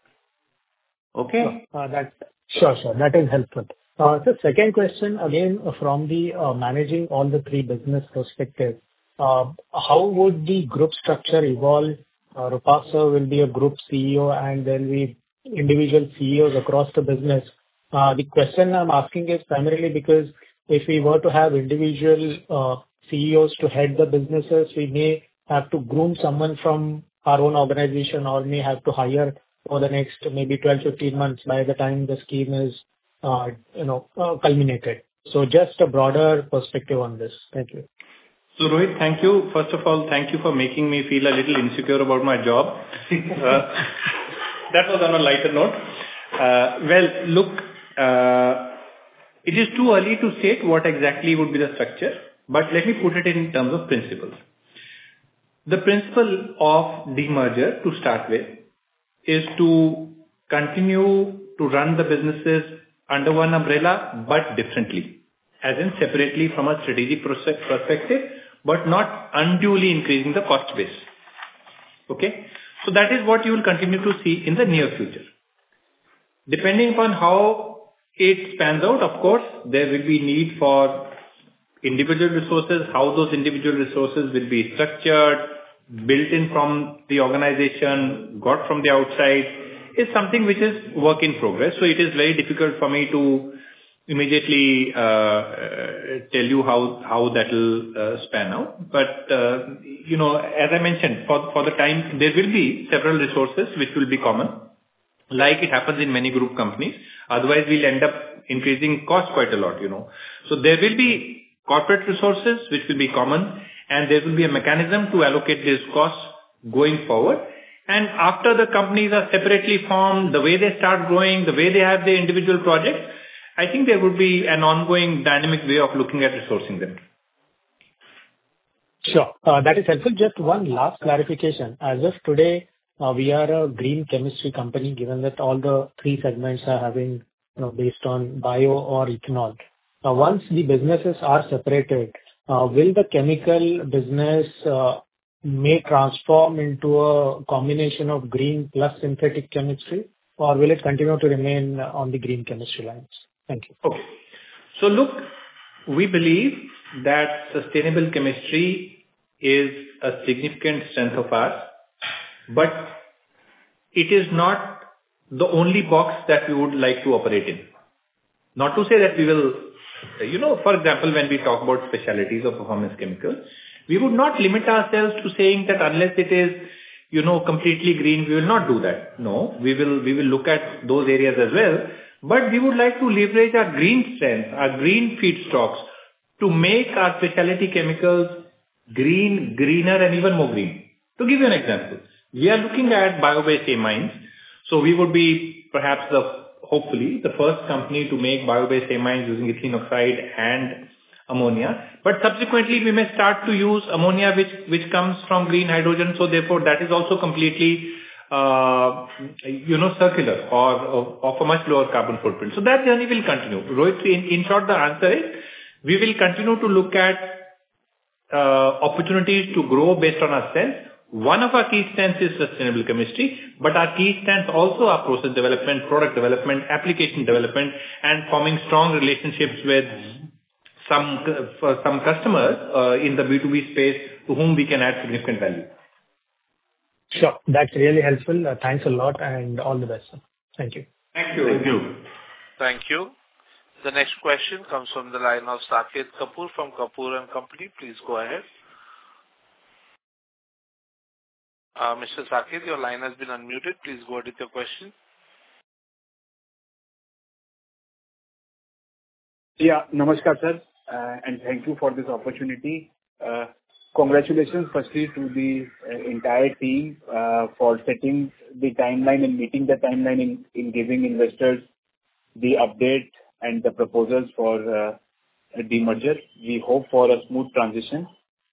Okay? Uh, that, sure, sure. That is helpful. Uh, so second question, again, uh, from the uh, managing all the three business perspective, uh, how would the group structure evolve? Uh, Rupak sir will be a group C E O and there will be individual C E Os across the business. Uh, the question I'm asking is primarily because if we were to have individual uh, C E Os to head the businesses, we may have to groom someone from our own organization or may have to hire for the next maybe twelve, fifteen months by the time the scheme is uh, you know, uh, culminated. So just a broader perspective on this. Thank you. So Rohit, thank you. First of all, thank you for making me feel a little insecure about my job. uh, that was on a lighter note. Uh, well, look, uh, it is too early to state what exactly would be the structure, but let me put it in terms of principles. The principle of demerger to start with is to continue to run the businesses under one umbrella, but differently, as in separately from a strategic perspective, but not unduly increasing the cost base. Okay? So that is what you will continue to see in the near future. Depending upon how it spans out, of course, there will be need for individual resources, how those individual resources will be structured, built in from the organization, got from the outside, is something which is work in progress. So it is very difficult for me to immediately uh, uh, tell you how, how that will uh, span out. But, uh, you know, as I mentioned, for, for the time, there will be several resources which will be common, like it happens in many group companies. Otherwise, we'll end up increasing cost quite a lot, you know. So there will be corporate resources which will be common, and there will be a mechanism to allocate these costs going forward. And after the companies are separately formed, the way they start growing, the way they have their individual projects, I think there would be an ongoing dynamic way of looking at resourcing them. Sure. Uh, That is helpful. Just one last clarification. As of today, uh, we are a green chemistry company, given that all the three segments are having, you know, based on bio or ethanol. Now, once the businesses are separated, uh, will the chemical business uh, may transform into a combination of green plus synthetic chemistry, or will it continue to remain on the green chemistry lines? Thank you. Okay. So look, we believe that sustainable chemistry is a significant strength of ours, but it is not the only box that we would like to operate in. Not to say that we will, you know, for example, when we talk about specialties or performance chemicals, we would not limit ourselves to saying that unless it is, you know, completely green, we will not do that. No, we will, we will look at those areas as well, but we would like to leverage our green strength, our green feedstocks to make our specialty chemicals green, greener and even more green. To give you an example, we are looking at bio-based amines. So we would be perhaps the, hopefully, the first company to make bio-based amines using ethylene oxide and ammonia. But subsequently, we may start to use ammonia, which, which comes from green hydrogen. So therefore, that is also completely, uh, you know, circular or of, of a much lower carbon footprint. So that journey will continue. Rohit, in, in short, the answer is we will continue to look at uh, opportunities to grow based on our strengths. One of our key strengths is sustainable chemistry, but our key strengths also are process development, product development, application development, and forming strong relationships with some for some customers uh, in the B two B space to whom we can add significant value. Sure. That's really helpful. Uh, Thanks a lot and all the best, sir. Thank you. Thank you. Thank you. Thank you. The next question comes from the line of Saket Kapoor from Kapoor and Company. Please go ahead. Uh, Mister Saket, your line has been unmuted. Please go ahead with your question. Yeah, namaskar, sir, uh, and thank you for this opportunity. Uh, congratulations, firstly, to the uh, entire team uh, for setting the timeline and meeting the timeline in, in giving investors the update and the proposals for uh, a demerger. We hope for a smooth transition.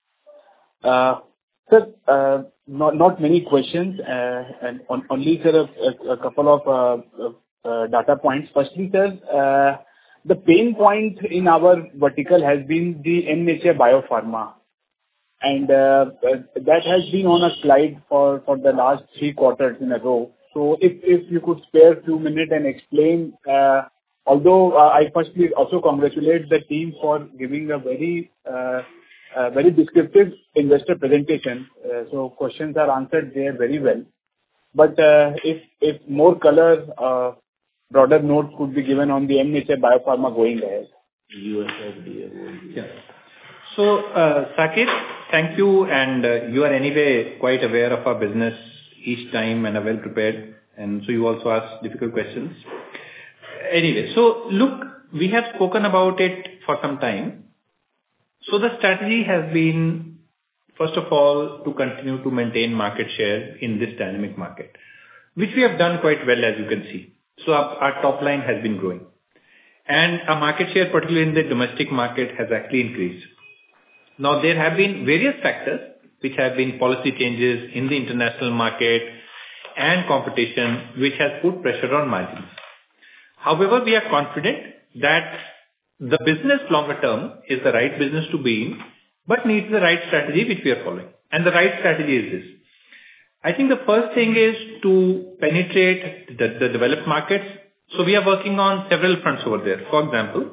Uh, Sir, uh, not not many questions, uh, and on, only sir a, a, a couple of uh, uh, data points. Firstly, sir, uh, the pain point in our vertical has been the N H A Biopharma, and uh, that has been on a slide for, for the last three quarters in a row. So, if if you could spare a few minutes and explain, uh, although uh, I firstly also congratulate the team for giving a very uh, Uh, very descriptive investor presentation. Uh, so questions are answered there very well. But uh, if if more color, uh, broader notes could be given on the N H A Biopharma going ahead. U S F D A. Yeah. So, uh, Saket, thank you, and uh, you are anyway quite aware of our business each time and are well prepared, and so you also ask difficult questions. Anyway, so look, we have spoken about it for some time. So the strategy has been, first of all, to continue to maintain market share in this dynamic market, which we have done quite well, as you can see. So our, our top line has been growing. And our market share, particularly in the domestic market, has actually increased. Now, there have been various factors, which have been policy changes in the international market and competition, which has put pressure on margins. However, we are confident that the business longer term is the right business to be in, but needs the right strategy which we are following. And the right strategy is this. I think the first thing is to penetrate the, the developed markets. So we are working on several fronts over there. For example,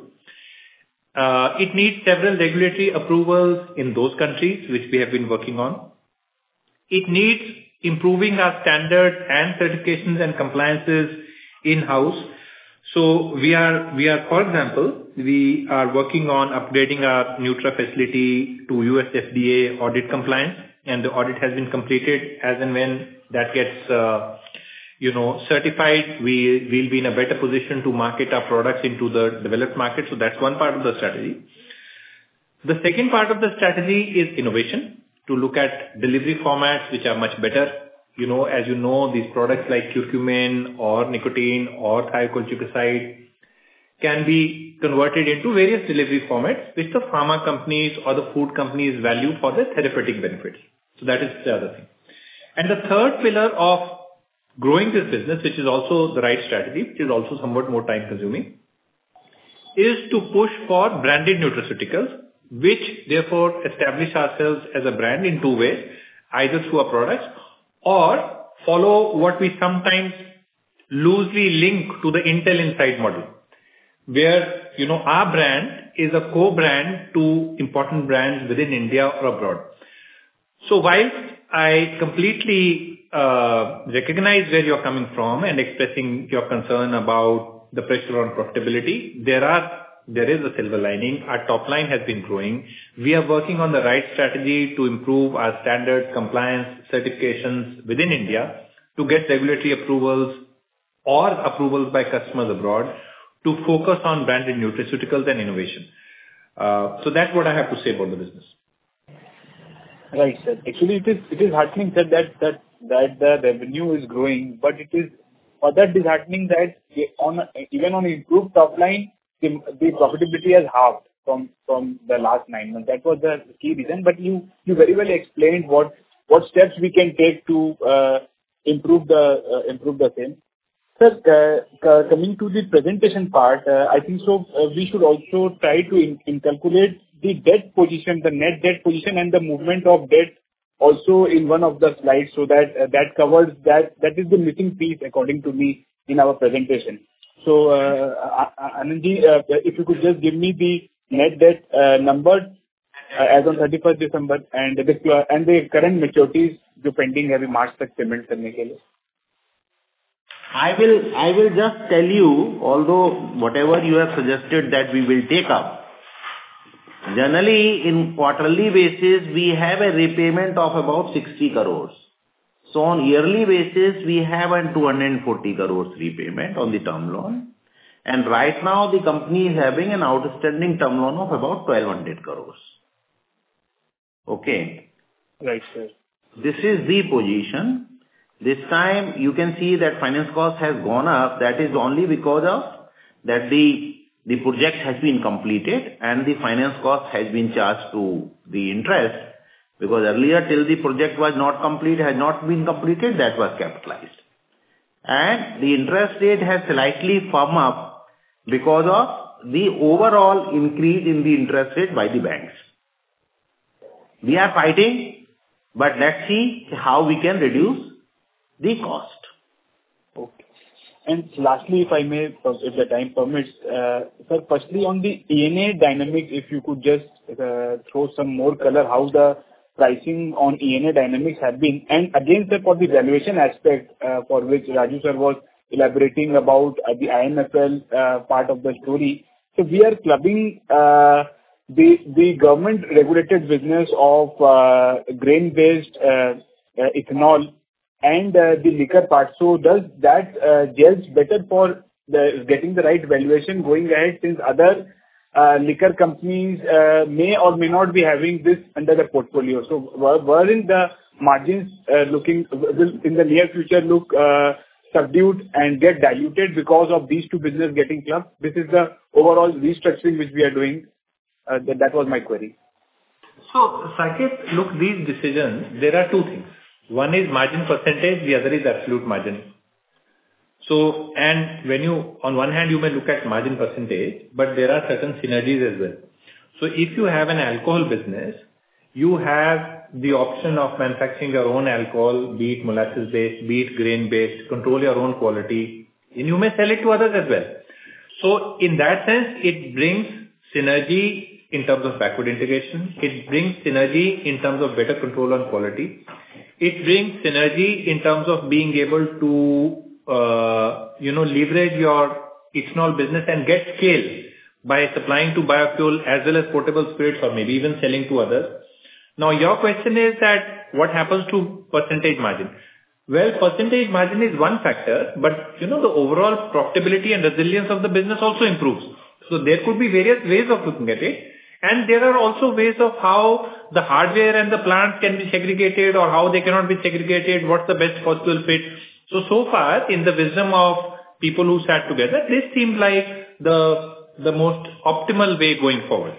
uh, it needs several regulatory approvals in those countries, which we have been working on. It needs improving our standards and certifications and compliances in-house. So we are, we are, for example, we are working on upgrading our Nutra facility to U S F D A audit compliance, and the audit has been completed. As and when that gets, uh, you know, certified, we will be in a better position to market our products into the developed market. So that's one part of the strategy. The second part of the strategy is innovation, to look at delivery formats which are much better, you know, as you know, these products like curcumin or nicotine or thiocholchicoside can be converted into various delivery formats, which the pharma companies or the food companies value for their therapeutic benefits. So that is the other thing. And the third pillar of growing this business, which is also the right strategy, which is also somewhat more time consuming, is to push for branded nutraceuticals, which therefore establish ourselves as a brand in two ways, either through our products or follow what we sometimes loosely link to the Intel Inside model, where, you know, our brand is a co-brand to important brands within India or abroad. So whilst I completely uh, recognize where you're coming from and expressing your concern about the pressure on profitability, there are there is a silver lining. Our top line has been growing. We are working on the right strategy to improve our standards, compliance, certifications within India to get regulatory approvals or approvals by customers abroad to focus on branded nutraceuticals and innovation. Uh, so that's what I have to say about the business. Right, sir. Actually, it is it is heartening, sir, that that that the revenue is growing, but it is further disheartening that on even on improved top line, the, the profitability has halved from from the last nine months. That was the key reason. But you you very well explained what what steps we can take to uh, improve the uh, improve the same. Sir, uh, coming to the presentation part, uh, I think so uh, we should also try to in, in calculate the debt position, the net debt position and the movement of debt also in one of the slides, so that uh, that covers that. That is the missing piece according to me in our presentation. So, uh, Anandji, uh, if you could just give me the net debt uh, number uh, as on thirty-first December and the and the current maturities जो pending है अभी मार्च तक payment करने के लिए. I will I will just tell you, although whatever you have suggested that we will take up, generally in quarterly basis we have a repayment of about sixty crores. So on yearly basis we have a two hundred forty crores repayment on the term loan. And right now the company is having an outstanding term loan of about twelve hundred crores. Okay. Right, sir. This is the position. This time you can see that finance cost has gone up. That is only because of that the the project has been completed and the finance cost has been charged to the interest, because earlier till the project was not complete, has not been completed, that was capitalized. And the interest rate has slightly firm up because of the overall increase in the interest rate by the banks. We are fighting, but let's see how we can reduce the cost. Okay. And lastly, if I may, if the time permits, uh, sir, firstly on the E N A dynamic, if you could just uh, throw some more color, how the pricing on E N A dynamics have been. And again, sir, for the valuation aspect, uh, for which Raju sir was elaborating about uh, the I M F L uh, part of the story. So we are clubbing uh, the the government regulated business of uh, grain based uh, uh, ethanol and uh, the liquor part. So does that uh, gels better for the getting the right valuation going ahead, since other uh, liquor companies uh, may or may not be having this under the portfolio? So weren't the margins uh, looking will in the near future look uh, subdued and get diluted because of these two business getting clubbed? This is the overall restructuring which we are doing. Uh, that, that was my query. So, Saket, look, these decisions, there are two things. One is margin percentage, the other is absolute margin. So, and when you, on one hand, you may look at margin percentage, but there are certain synergies as well. So, if you have an alcohol business, you have the option of manufacturing your own alcohol, be it molasses based, be it grain based, control your own quality, and you may sell it to others as well. So, in that sense, it brings synergy in terms of backward integration. It brings synergy in terms of better control on quality. It brings synergy in terms of being able to, uh, you know, leverage your ethanol business and get scale by supplying to biofuel as well as potable spirits, or maybe even selling to others. Now, your question is that what happens to percentage margin? Well, percentage margin is one factor, but, you know, the overall profitability and resilience of the business also improves. So there could be various ways of looking at it. And there are also ways of how the hardware and the plant can be segregated or how they cannot be segregated, what's the best possible fit. So, so far, in the wisdom of people who sat together, this seemed like the the most optimal way going forward.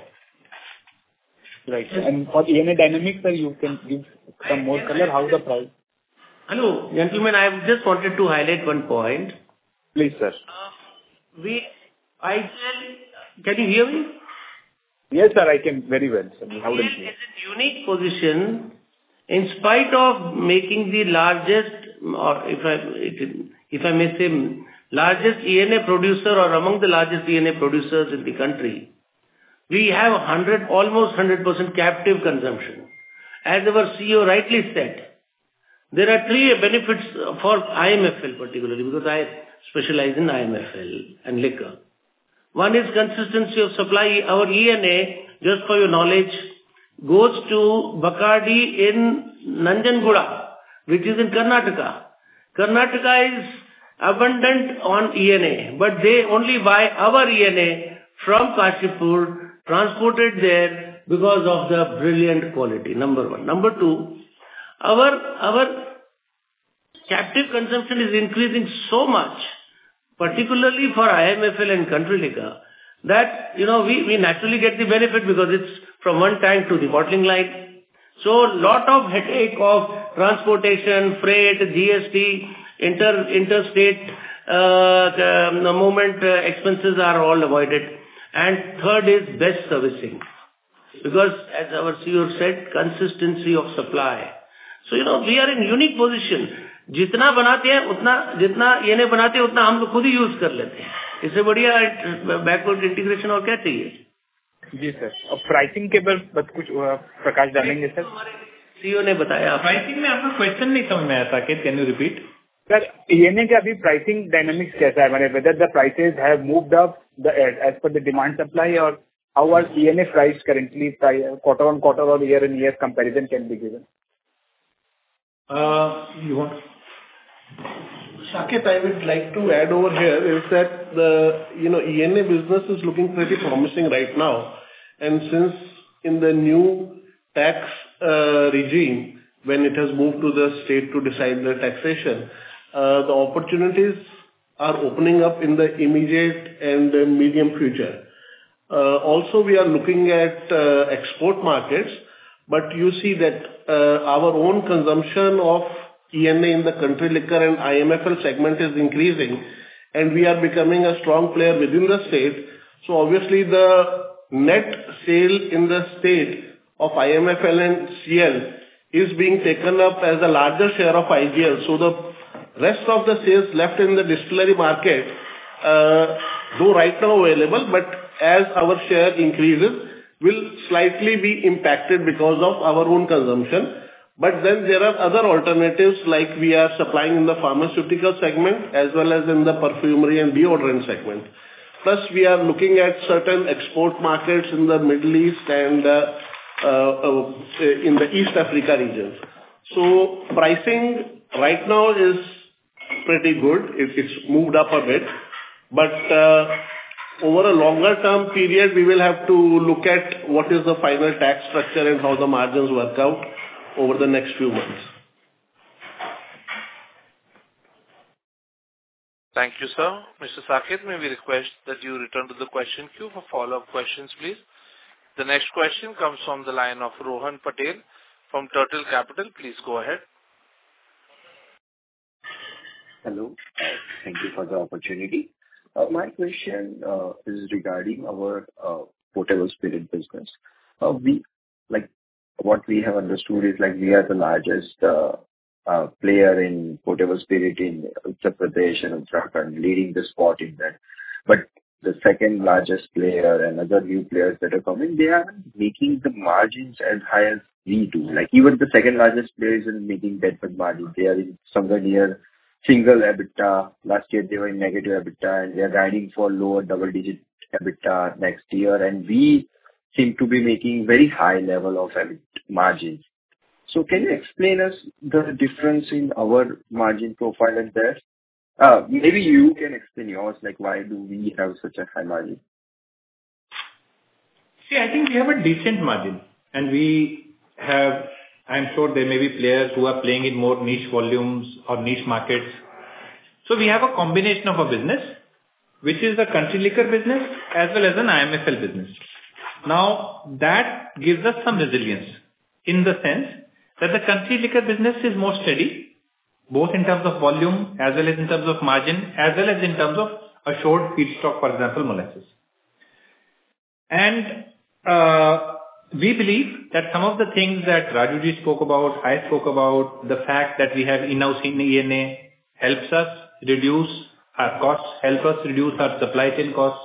Right. And for E N A dynamics, sir, you can give some more color, how the price? Hello, gentlemen, I just wanted to highlight one point. Please, sir. Uh, we, I can you hear me? Yes, sir, I can very well. Sir. I D L is in unique position in spite of making the largest, or if I, if I may say, largest E N A producer or among the largest E N A producers in the country. We have one hundred, almost one hundred percent captive consumption. As our C E O rightly said, there are three benefits for I M F L particularly, because I specialize in I M F L and liquor. One is consistency of supply. Our E N A, just for your knowledge, goes to Bacardi in Nanjangooda, which is in Karnataka. Karnataka is abundant on E N A, but they only buy our E N A from Kashipur, transported there because of the brilliant quality, number one. Number two, our, our captive consumption is increasing so much, particularly for I M F L and country liquor, that, you know, we, we naturally get the benefit because it's from one tank to the bottling line. So, lot of headache of transportation, freight, G S T, inter, interstate, uh, the, the moment uh, expenses are all avoided. And third is best servicing. Because as our C E O said, consistency of supply. So, you know, we are in unique position. जितना बनाते हैं उतना जितना E N A बनाते हैं उतना हम लोग खुद ही यूज कर लेते हैं. इससे बढ़िया बैकवर्ड इंटीग्रेशन और क्या चाहिए? जी सर. और प्राइसिंग के पर बस कुछ प्रकाश डालेंगे सर. सीईओ ने बताया. प्राइसिंग में आपका क्वेश्चन नहीं समझ में आया Saket, can you repeat? Sir, E N A का अभी प्राइसिंग डायनामिक्स कैसा है? मतलब whether the prices have moved up the as per the demand supply, or how are E N A priced currently, quarter on quarter or year on year comparison can be given? Uh, you want? Saket, I would like to add over here is that the, you know, E N A business is looking pretty promising right now. And since in the new tax uh, regime, when it has moved to the state to decide the taxation, uh, the opportunities are opening up in the immediate and uh, medium future. Uh, also, we are looking at uh, export markets, but you see that uh, our own consumption of E N A in the country liquor and I M F L segment is increasing, and we are becoming a strong player within the state. So obviously, the net sale in the state of I M F L and C L is being taken up as a larger share of I G L. So the rest of the sales left in the distillery market, uh, though right now available, but as our share increases, will slightly be impacted because of our own consumption. But then there are other alternatives, like we are supplying in the pharmaceutical segment as well as in the perfumery and deodorant segment. Plus, we are looking at certain export markets in the Middle East and uh, uh, uh, in the East Africa region. So pricing right now is pretty good. It, it's moved up a bit. But uh, over a longer term period, we will have to look at what is the final tax structure and how the margins work out over the next few months. Thank you, sir. Mister Saket, may we request that you return to the question queue for follow-up questions, please. The next question comes from the line of Rohan Patel from Turtle Capital. Please go ahead. Hello. Uh, thank you for the opportunity. Uh, my question uh, is regarding our uh, potable spirit business. Uh, we like what we have understood is like we are the largest uh, uh, player in potable spirit in Uttar Pradesh and Uttarakhand, leading the spot in that. But the second largest player and other new players that are coming, they are making the margins as high as we do. Like even the second largest player isn't making that much margin. They are in somewhere near single EBITDA. Last year they were in negative EBITDA, and they are guiding for lower double-digit EBITDA next year. And we seem to be making very high level of margins. So can you explain us the difference in our margin profile and theirs? Uh, maybe you can explain yours, like why do we have such a high margin? See, I think we have a decent margin, and we have, I'm sure there may be players who are playing in more niche volumes or niche markets. So we have a combination of a business, which is a country liquor business as well as an I M F L business. Now, that gives us some resilience in the sense that the country liquor business is more steady, both in terms of volume as well as in terms of margin, as well as in terms of assured feedstock, for example, molasses. And uh, we believe that some of the things that Rajuji spoke about, I spoke about, the fact that we have in-house in E N A helps us reduce our costs, help us reduce our supply chain costs.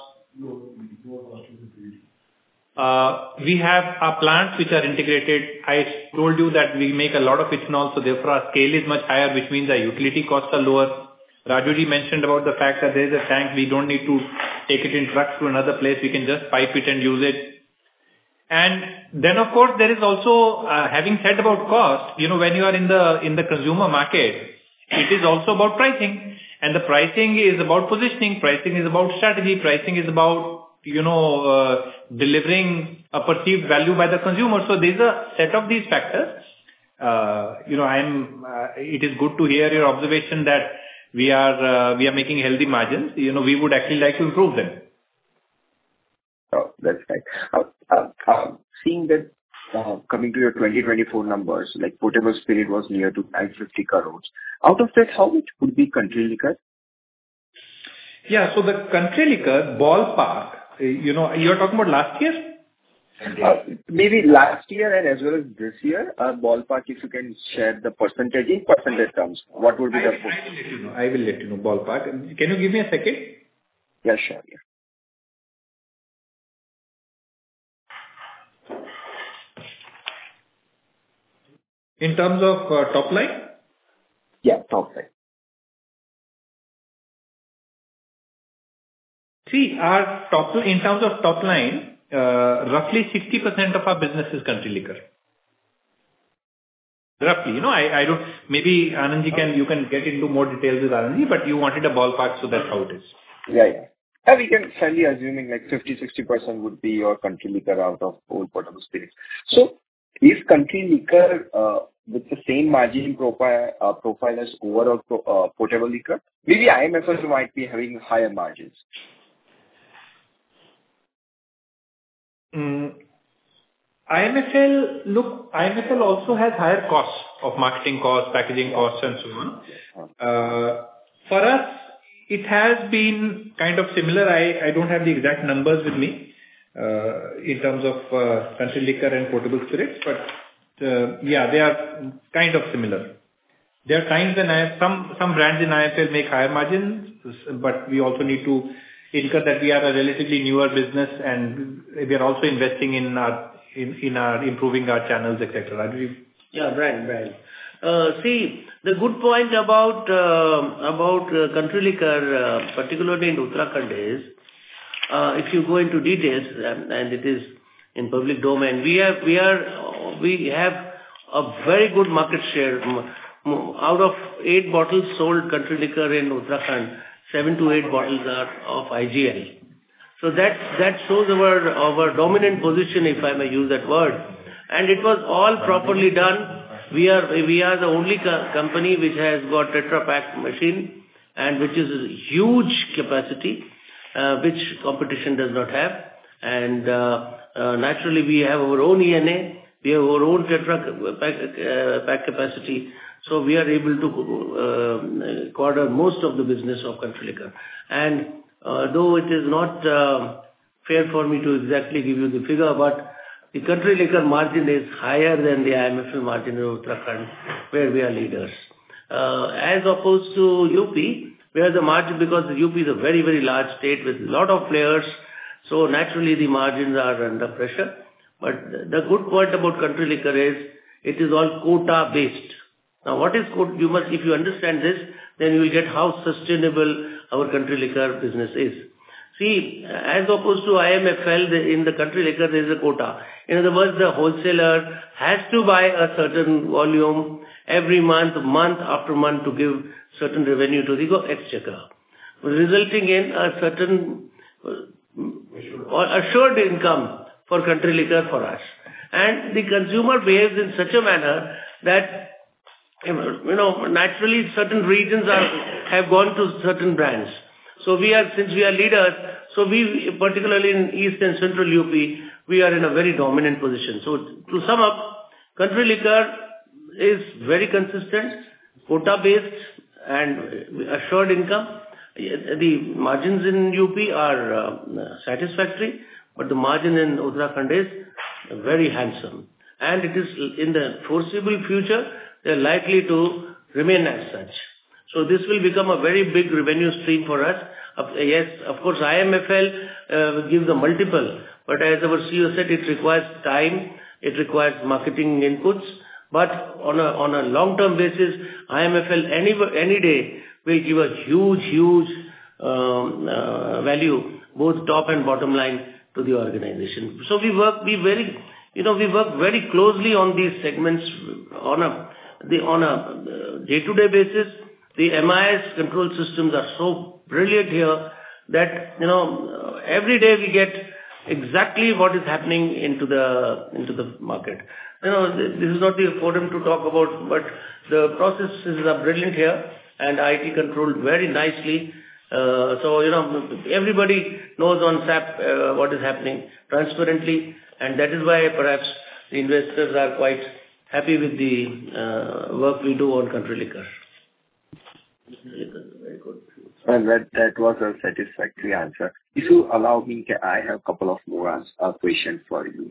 Uh, we have our plants which are integrated. I told you that we make a lot of ethanol, so therefore our scale is much higher, which means our utility costs are lower. Rajuji mentioned about the fact that there is a tank, we don't need to take it in trucks to another place, we can just pipe it and use it. And then of course there is also, uh, having said about cost, you know, when you are in the, in the consumer market, it is also about pricing. And the pricing is about positioning, pricing is about strategy, pricing is about, you know, uh, delivering a perceived value by the consumer. So there's a set of these factors. Uh, you know, I'm, uh, it is good to hear your observation that we are, uh, we are making healthy margins. You know, we would actually like to improve them. Oh, that's right. Uh, uh, uh, seeing that, uh, coming to your twenty twenty-four numbers, like potable spirit was near to nine hundred fifty crores. Out of that, how much would be country liquor? Yeah, so the country liquor ballpark, you know, you're talking about last year? Uh, maybe last year and as well as this year, uh, ballpark, if you can share the percentage in percentage terms, what would be I the... will, I will let you know. I will let you know, ballpark. Can you give me a second? Yeah, sure. Yeah. In terms of uh, top line? Yeah, top line. See, our top, in terms of top line, uh, roughly sixty percent of our business is country liquor. Roughly, you know, I, I don't, maybe Anandji can, you can get into more details with Anandji, but you wanted a ballpark, so that's how it is. Yeah, yeah. And we can fairly assuming like fifty to sixty percent would be your country liquor out of whole potable spirits. So, is country liquor uh, with the same margin profile, uh, profile as overall pro, uh, potable liquor? Maybe I M F L might be having higher margins. Mm, I M F L, look, I M F L also has higher costs of marketing costs, packaging costs and so on. Uh, for us, it has been kind of similar. I, I don't have the exact numbers with me uh, in terms of uh, country liquor and potable spirits, but uh, yeah, they are kind of similar. There are times when I have some, some brands in I M F L make higher margins, but we also need to incur that we are a relatively newer business and we are also investing in our, in, in our improving our channels, et cetera. Yeah, brand, brand. Uh, see, the good point about uh, about uh, country liquor, uh, particularly in Uttarakhand, is uh, if you go into details, um, and it is in public domain, we have we are we have a very good market share. Out of eight bottles sold country liquor in Uttarakhand, seven to eight bottles are of I G L. So that that shows our our dominant position, if I may use that word. And it was all properly done. We are we are the only co- company which has got Tetra Pak machine and which is a huge capacity, uh, which competition does not have. And uh, uh, naturally we have our own E N A, we have our own Tetra Pak, uh, Pak capacity. So we are able to uh, quarter most of the business of country liquor. And uh, though it is not uh, fair for me to exactly give you the figure, but the country liquor margin is higher than the I M F L margin in Uttarakhand, where we are leaders. Uh, as opposed to U P, where the margin, because the U P is a very, very large state with a lot of players, so naturally the margins are under pressure. But the good point about country liquor is, it is all quota based. Now what is quota? You must, if you understand this, then you will get how sustainable our country liquor business is. See, as opposed to I M F L, the, in the country liquor there is a quota. In other words, the wholesaler has to buy a certain volume every month, month after month to give certain revenue to the exchequer, resulting in a certain uh, or assured income for country liquor for us. and the consumer behaves in such a manner that, you know, naturally certain regions are, have gone to certain brands. So we are, since we are leaders, so we, particularly in East and Central U P, we are in a very dominant position. So to sum up, Country Liquor is very consistent, quota-based and assured income. The margins in U P are uh, satisfactory, but the margin in Uttarakhand is very handsome. And it is in the foreseeable future, they are likely to remain as such. So this will become a very big revenue stream for us. Uh, yes, of course, I M F L uh, gives a multiple, but as our C E O said, it requires time, it requires marketing inputs. But on a on a long-term basis, I M F L any any day will give a huge, huge um, uh, value, both top and bottom line, to the organization. So we work, we very, you know, we work very closely on these segments on a the on a day-to-day basis. The M I S control systems are so brilliant here that, you know, every day we get exactly what is happening into the into the market. You know, this is not the forum to talk about, but the processes are brilliant here, and I T controlled very nicely. Uh, so, you know, everybody knows on S A P uh, what is happening transparently, and that is why perhaps the investors are quite happy with the uh, work we do on Country Liquor. Very good. Well, that, that was a satisfactory answer. If you allow me, I have a couple of more ans- uh, questions for you.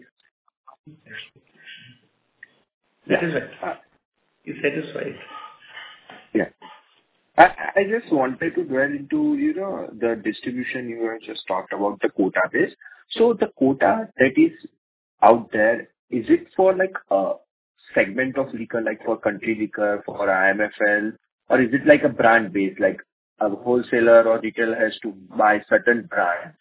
That is right. Uh, You're satisfied. Yeah. I, I just wanted to dwell into, you know, the distribution you have just talked about, the quota base. So the quota that is out there, is it for like a segment of liquor, like for Country Liquor, for I M F L, or is it like a brand base, like a wholesaler or retailer has to buy certain brand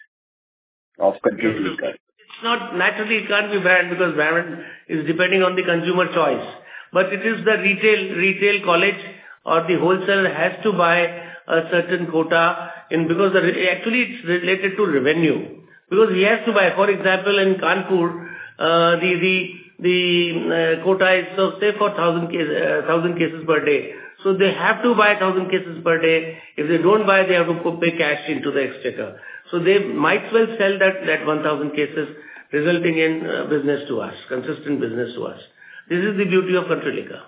of Country Liquor? It's not, naturally it can't be brand, because brand is depending on the consumer choice. But it is the retail, retail college or the wholesaler has to buy a certain quota in, because the, actually it's related to revenue. Because he has to buy, for example, in Kanpur, uh, the, the, the uh, quota is, so say for thousand cases, uh, thousand cases per day. So they have to buy thousand cases per day. If they don't buy, they have to pay cash into the exchequer. So they might well sell that, that one thousand cases, resulting in uh, business to us, consistent business to us. This is the beauty of Country Liquor.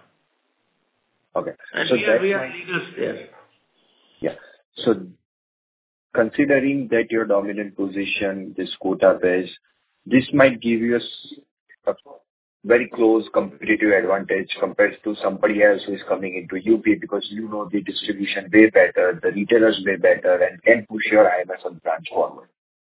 Okay. And so we are, we my, are leaders there. Yeah. So considering that your dominant position, this quota base, this might give you a, a very close competitive advantage compared to somebody else who is coming into U P, because you know the distribution way better, the retailers way better, and can push your I M S L branch forward.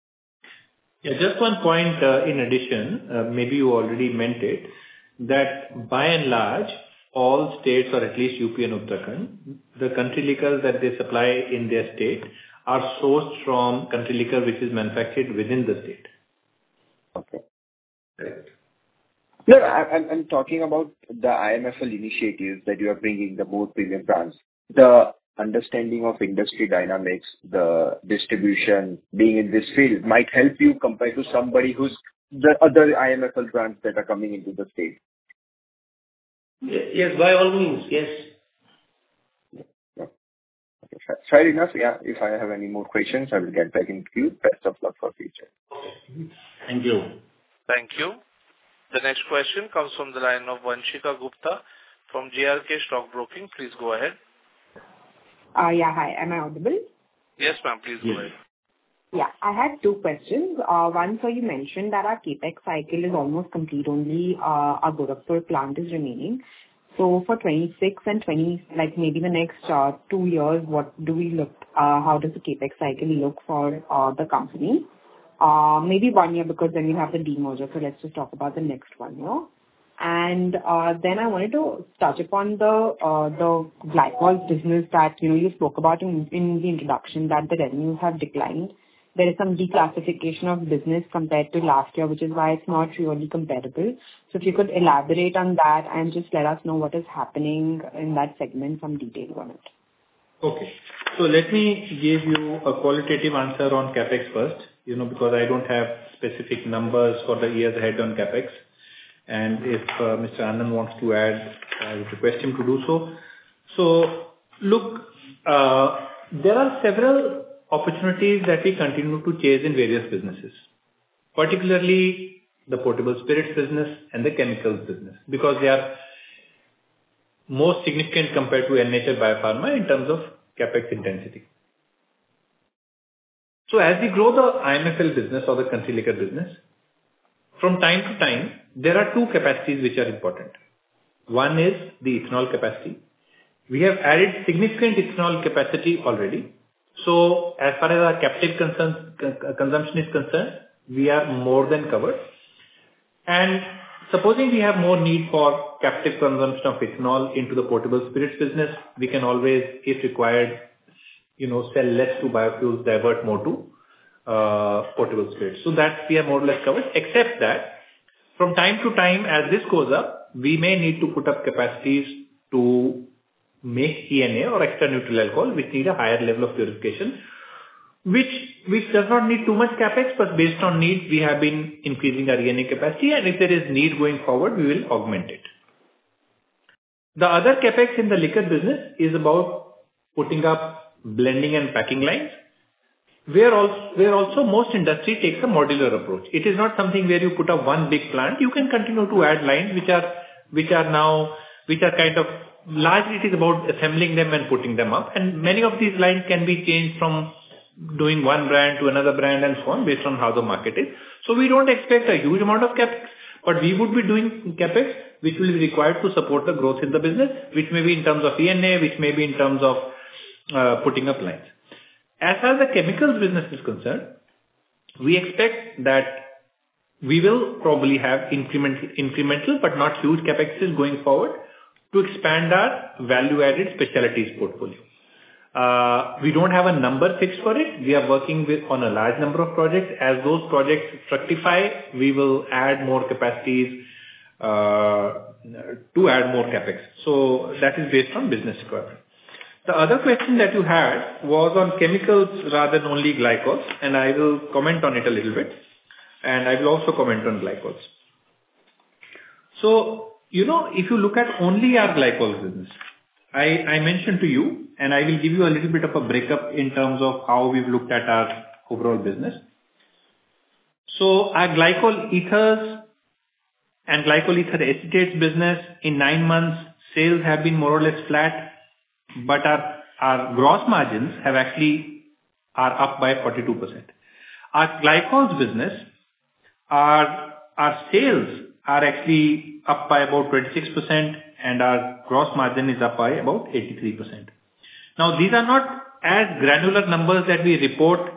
Yeah, just one point uh, in addition, uh, maybe you already meant it, that by and large, all states, or at least U P and Uttarakhand, the Country Liquors that they supply in their state are sourced from Country Liquor which is manufactured within the state. Okay. Right. No, I, I'm, I'm talking about the I M F L initiatives that you are bringing, the more premium brands. The understanding of industry dynamics, the distribution, being in this field might help you compared to somebody who's the other I M F L brands that are coming into the state. Yes, by all means, yes. Okay, fair enough. Yeah, if I have any more questions, I will get back into you. Best of luck for future. Thank you. Thank you. The next question comes from the line of Vanshika Gupta from J R K Stock Broking. Please go ahead. Uh, yeah, hi. Am I audible? Yes, ma'am. Please go ahead. Yeah, I had two questions. Uh, one, so you mentioned that our capex cycle is almost complete. Only uh, our Gorakhpur plant is remaining. So for twenty-six and twenty, like maybe the next uh, two years, what do we look? Uh, how does the capex cycle look for uh, the company? Uh, maybe one year, because then we have the demerger. So let's just talk about the next one year. And uh, then I wanted to touch upon the uh, the glycols business that you know you spoke about in, in the introduction, that the revenues have declined. There is some declassification of business compared to last year, which is why it's not really comparable. So if you could elaborate on that and just let us know what is happening in that segment, some details on it. Okay. So let me give you a qualitative answer on CapEx first, you know, because I don't have specific numbers for the years ahead on CapEx. And if uh, Mister Anand wants to add, I would request him to do so. So, look, uh, there are several opportunities that we continue to chase in various businesses, particularly the portable spirits business and the chemicals business, because they are most significant compared to N H L Biopharma in terms of capex intensity. So as we grow the I M F L business or the country liquor business, from time to time, there are two capacities which are important. One is the ethanol capacity. We have added significant ethanol capacity already. So as far as our captive consum- consumption is concerned, we are more than covered. And supposing we have more need for captive consumption of ethanol into the portable spirits business, we can always, if required, you know, sell less to biofuels, divert more to uh, portable spirits. So that we are more or less covered, except that from time to time, as this goes up, we may need to put up capacities to make E N A or extra neutral alcohol, which need a higher level of purification, which which does not need too much capex, but based on need, we have been increasing our E N A capacity, and if there is need going forward, we will augment it. The other capex in the liquor business is about putting up blending and packing lines, where also, where also most industry takes a modular approach. It is not something where you put up one big plant. You can continue to add lines which are which are now which are kind of largely it is about assembling them and putting them up, and many of these lines can be changed from doing one brand to another brand and so on based on how the market is. So we don't expect a huge amount of capex, but we would be doing capex which will be required to support the growth in the business, which may be in terms of E N A, which may be in terms of uh, putting up lines. As far as the chemicals business is concerned, we expect that we will probably have incremental, incremental but not huge capexes going forward to expand our value-added specialties portfolio. Uh, we don't have a number fixed for it. We are working with on a large number of projects. As those projects fructify, we will add more capacities uh, to add more capex. So that is based on business requirement. The other question that you had was on chemicals rather than only glycols, and I will comment on it a little bit, and I will also comment on glycols. So, you know, if you look at only our glycols business, I, I mentioned to you, and I will give you a little bit of a breakup in terms of how we've looked at our overall business. So our glycol ethers and glycol ether acetates business in nine months, sales have been more or less flat, but our, our gross margins have actually are up by forty-two percent. Our glycols business, our, our sales are actually up by about twenty-six percent, and our gross margin is up by about eighty-three percent. Now, these are not as granular numbers that we report uh,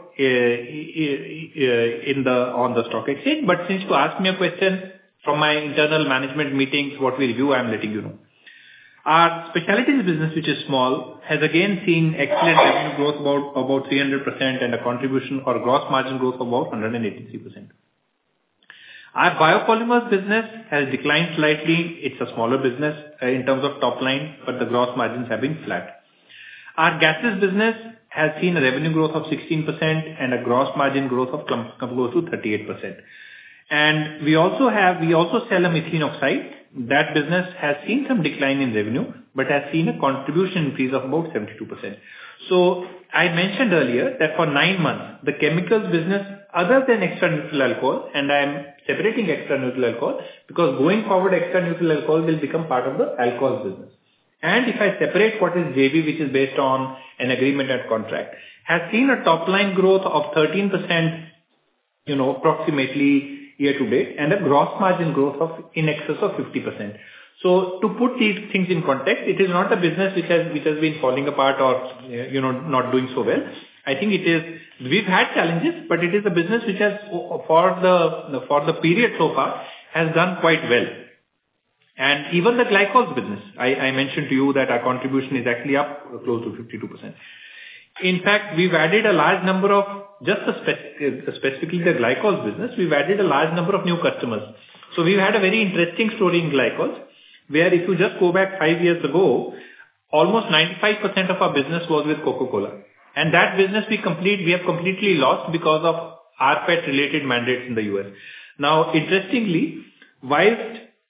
in the on the stock exchange, but since you asked me a question from my internal management meetings, what we review, I am letting you know. Our specialties business, which is small, has again seen excellent revenue growth about about three hundred percent and a contribution or gross margin growth of about one hundred eighty-three percent. Our biopolymers business has declined slightly. It's a smaller business uh, in terms of top line, but the gross margins have been flat. Our gases business has seen a revenue growth of sixteen percent and a gross margin growth of close to thirty-eight percent. And we also have, we also sell a methylene oxide. That business has seen some decline in revenue, but has seen a contribution increase of about seventy-two percent. So I mentioned earlier that for nine months, the chemicals business, other than extra neutral alcohol, and I am separating extra neutral alcohol because going forward, extra neutral alcohol will become part of the alcohol business. And if I separate what is J V, which is based on an agreement and contract, has seen a top line growth of thirteen percent, you know, approximately year to date, and a gross margin growth of in excess of fifty percent. So to put these things in context, it is not a business which has which has been falling apart or, you know, not doing so well. I think it is, we've had challenges, but it is a business which has, for the, for the period so far, has done quite well. And even the glycols business, I, I mentioned to you that our contribution is actually up close to fifty-two percent. In fact, we've added a large number of, just a spec, specifically the glycols business, we've added a large number of new customers. So we've had a very interesting story in glycols, where if you just go back five years ago, almost ninety-five percent of our business was with Coca-Cola. And that business we complete, we have completely lost because of R P E T related mandates in the U S. Now, interestingly, whilst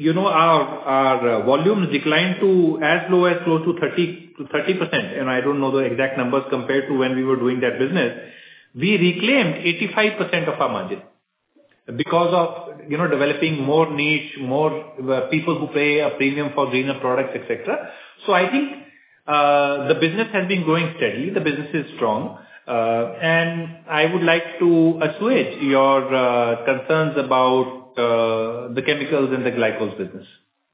you know, our our uh, volumes declined to as low as close to thirty to thirty percent, and I don't know the exact numbers compared to when we were doing that business, we reclaimed eighty-five percent of our margin because of, you know, developing more niche, more uh, people who pay a premium for greener products, et cetera. So I think uh, the business has been growing steadily. The business is strong. Uh, and I would like to assuage your uh, concerns about uh, the chemicals and the glycols business.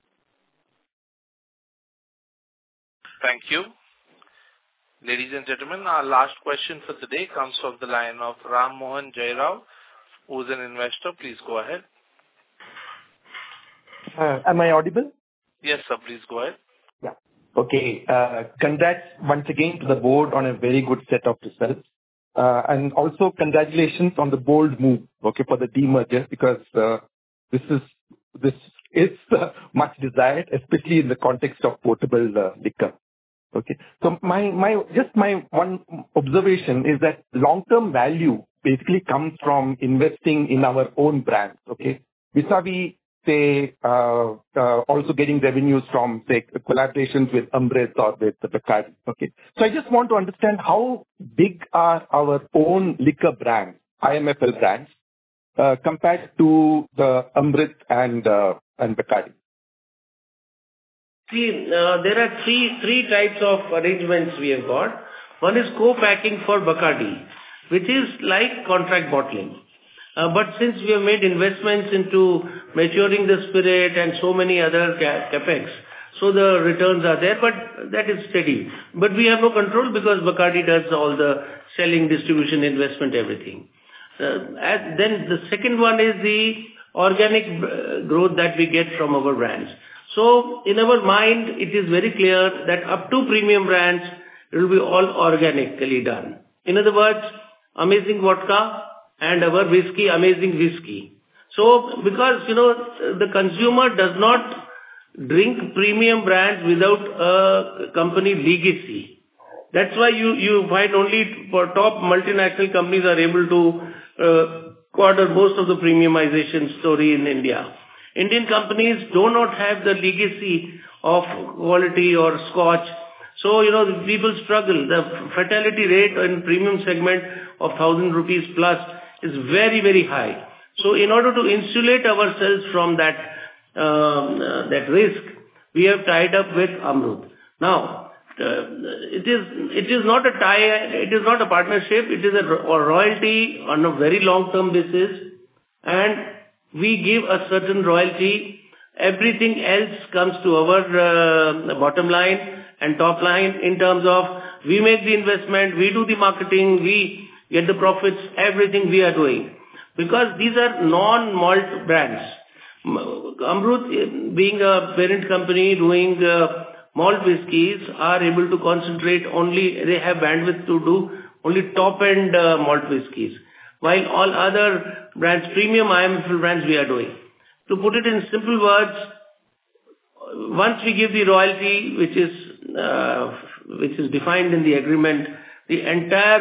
Thank you. Ladies and gentlemen, our last question for the day comes from the line of Ram Mohan Jairao, who is an investor. Please go ahead. Uh, am I audible? Yes, sir. Please go ahead. Yeah. Okay. Uh, congrats once again to the board on a very good set of results. Uh, and also congratulations on the bold move, okay, for the demerger, because uh, this is this is uh, much desired, especially in the context of potable uh, liquor. Okay. So my my just my one observation is that long-term value basically comes from investing in our own brands. Okay. Vis-a-vis, say, uh, uh, also getting revenues from, say, collaborations with Amrit or with Bacardi. Okay. So I just want to understand how big are our own liquor brands, I M F L brands, uh, compared to the Amrit and, uh, and Bacardi. See, uh, there are three, three types of arrangements we have got. One is co-packing for Bacardi, which is like contract bottling. Uh, but since we have made investments into maturing the spirit and so many other ca- capex, so the returns are there, but that is steady. But we have no control because Bacardi does all the selling, distribution, investment, everything. Uh, and then the second one is the organic uh, growth that we get from our brands. So in our mind, it is very clear that up to premium brands, it will be all organically done. In other words, Amazing Vodka and our whiskey, Amazing Whiskey. So, because, you know, the consumer does not drink premium brands without a company legacy. That's why you, you find only for top multinational companies are able to uh, quarter most of the premiumization story in India. Indian companies do not have the legacy of quality or scotch. So, you know, people struggle. The fatality rate in premium segment of one thousand rupees plus is very, very high. So in order to insulate ourselves from that um, uh, that risk, we have tied up with Amrut. Now, uh, it is it is not a tie, it is not a partnership, it is a, a royalty on a very long-term basis, and we give a certain royalty. Everything else comes to our uh, bottom line and top line in terms of we make the investment, we do the marketing, we get the profits, everything we are doing. Because these are non-malt brands. Amrut, being a parent company doing uh, malt whiskies, are able to concentrate only, they have bandwidth to do only top-end uh, malt whiskies. While all other brands, premium I M F L brands, we are doing. To put it in simple words, once we give the royalty, which is uh, which is defined in the agreement, the entire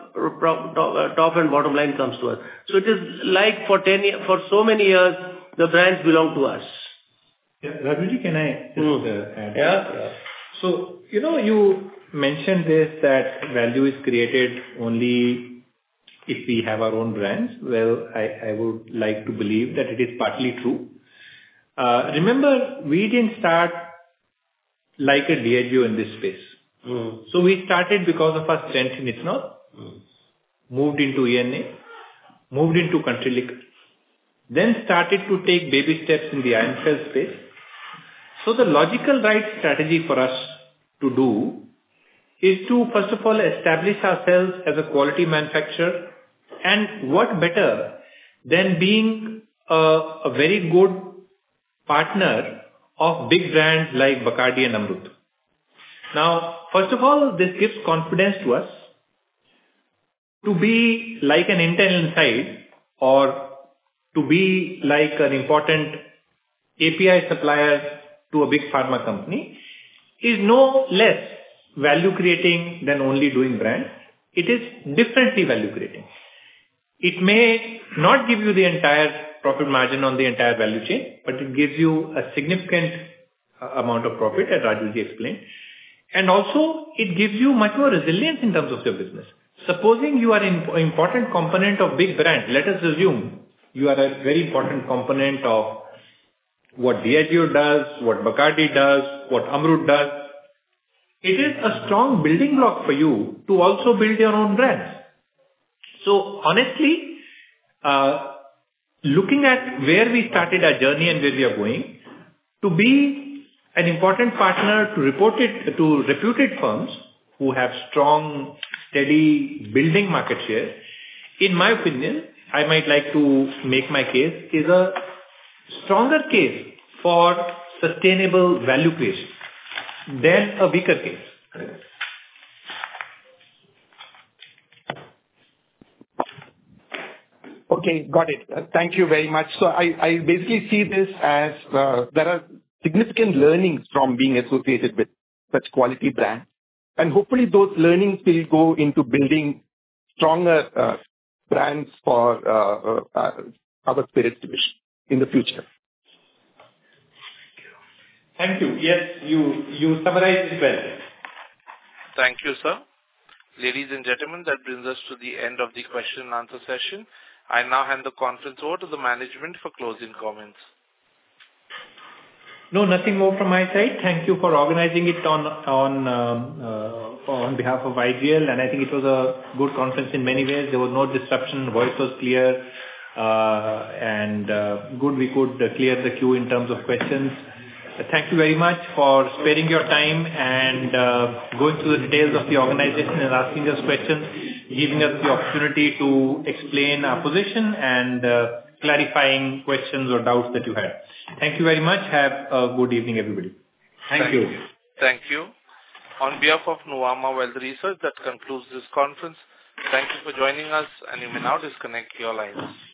top and bottom line comes to us. So it is like for ten years, for so many years, the brands belong to us. Yeah, Rajuji, can I just mm. uh, add? Yeah, yeah. So, you know, you mentioned this, that value is created only if we have our own brands. Well, I, I would like to believe that it is partly true. Uh, remember, we didn't start like a Diageo in this space. Mm. So we started because of our strength in ethanol, mm. moved into E N A, moved into country liquor, then started to take baby steps in the I M F L space. So the logical right strategy for us to do is to first of all establish ourselves as a quality manufacturer, and what better than being a, a very good partner of big brands like Bacardi and Amrut. Now, first of all, this gives confidence to us to be like an Intel Inside or to be like an important A P I supplier to a big pharma company is no less value creating than only doing brand. It is differently value creating. It may not give you the entire profit margin on the entire value chain, but it gives you a significant uh, amount of profit, as Raju ji explained. And also, it gives you much more resilience in terms of your business. Supposing you are an important component of big brand, let us assume you are a very important component of what Diageo does, what Bacardi does, what Amrut does. It is a strong building block for you to also build your own brands. So honestly, uh, looking at where we started our journey and where we are going, to be an important partner to reported, to reputed firms who have strong, steady building market share, in my opinion, I might like to make my case, is a stronger case for sustainable value creation than a weaker case. Okay, got it. Uh, Thank you very much. So I I basically see this as uh, there are significant learnings from being associated with such quality brands, and hopefully those learnings will go into building stronger uh, brands for uh, uh, uh, our spirits division in the future. Thank you. Yes, you you summarized it well. Thank you, sir. Ladies and gentlemen, that brings us to the end of the question and answer session. I now hand the conference over to the management for closing comments. No, nothing more from my side. Thank you for organizing it on on um, uh, on behalf of I G L, and I think it was a good conference in many ways. There was no disruption, voice was clear, uh, and uh, good we could uh, clear the queue in terms of questions. Uh, Thank you very much for sparing your time and uh, going through the details of the organization and asking us questions, giving us the opportunity to explain our position and uh, clarifying questions or doubts that you had. Thank you very much. Have a good evening, everybody. Thank, Thank you. you. Thank you. On behalf of Nuvama Wealth Research, that concludes this conference. Thank you for joining us, and you may now disconnect your lines.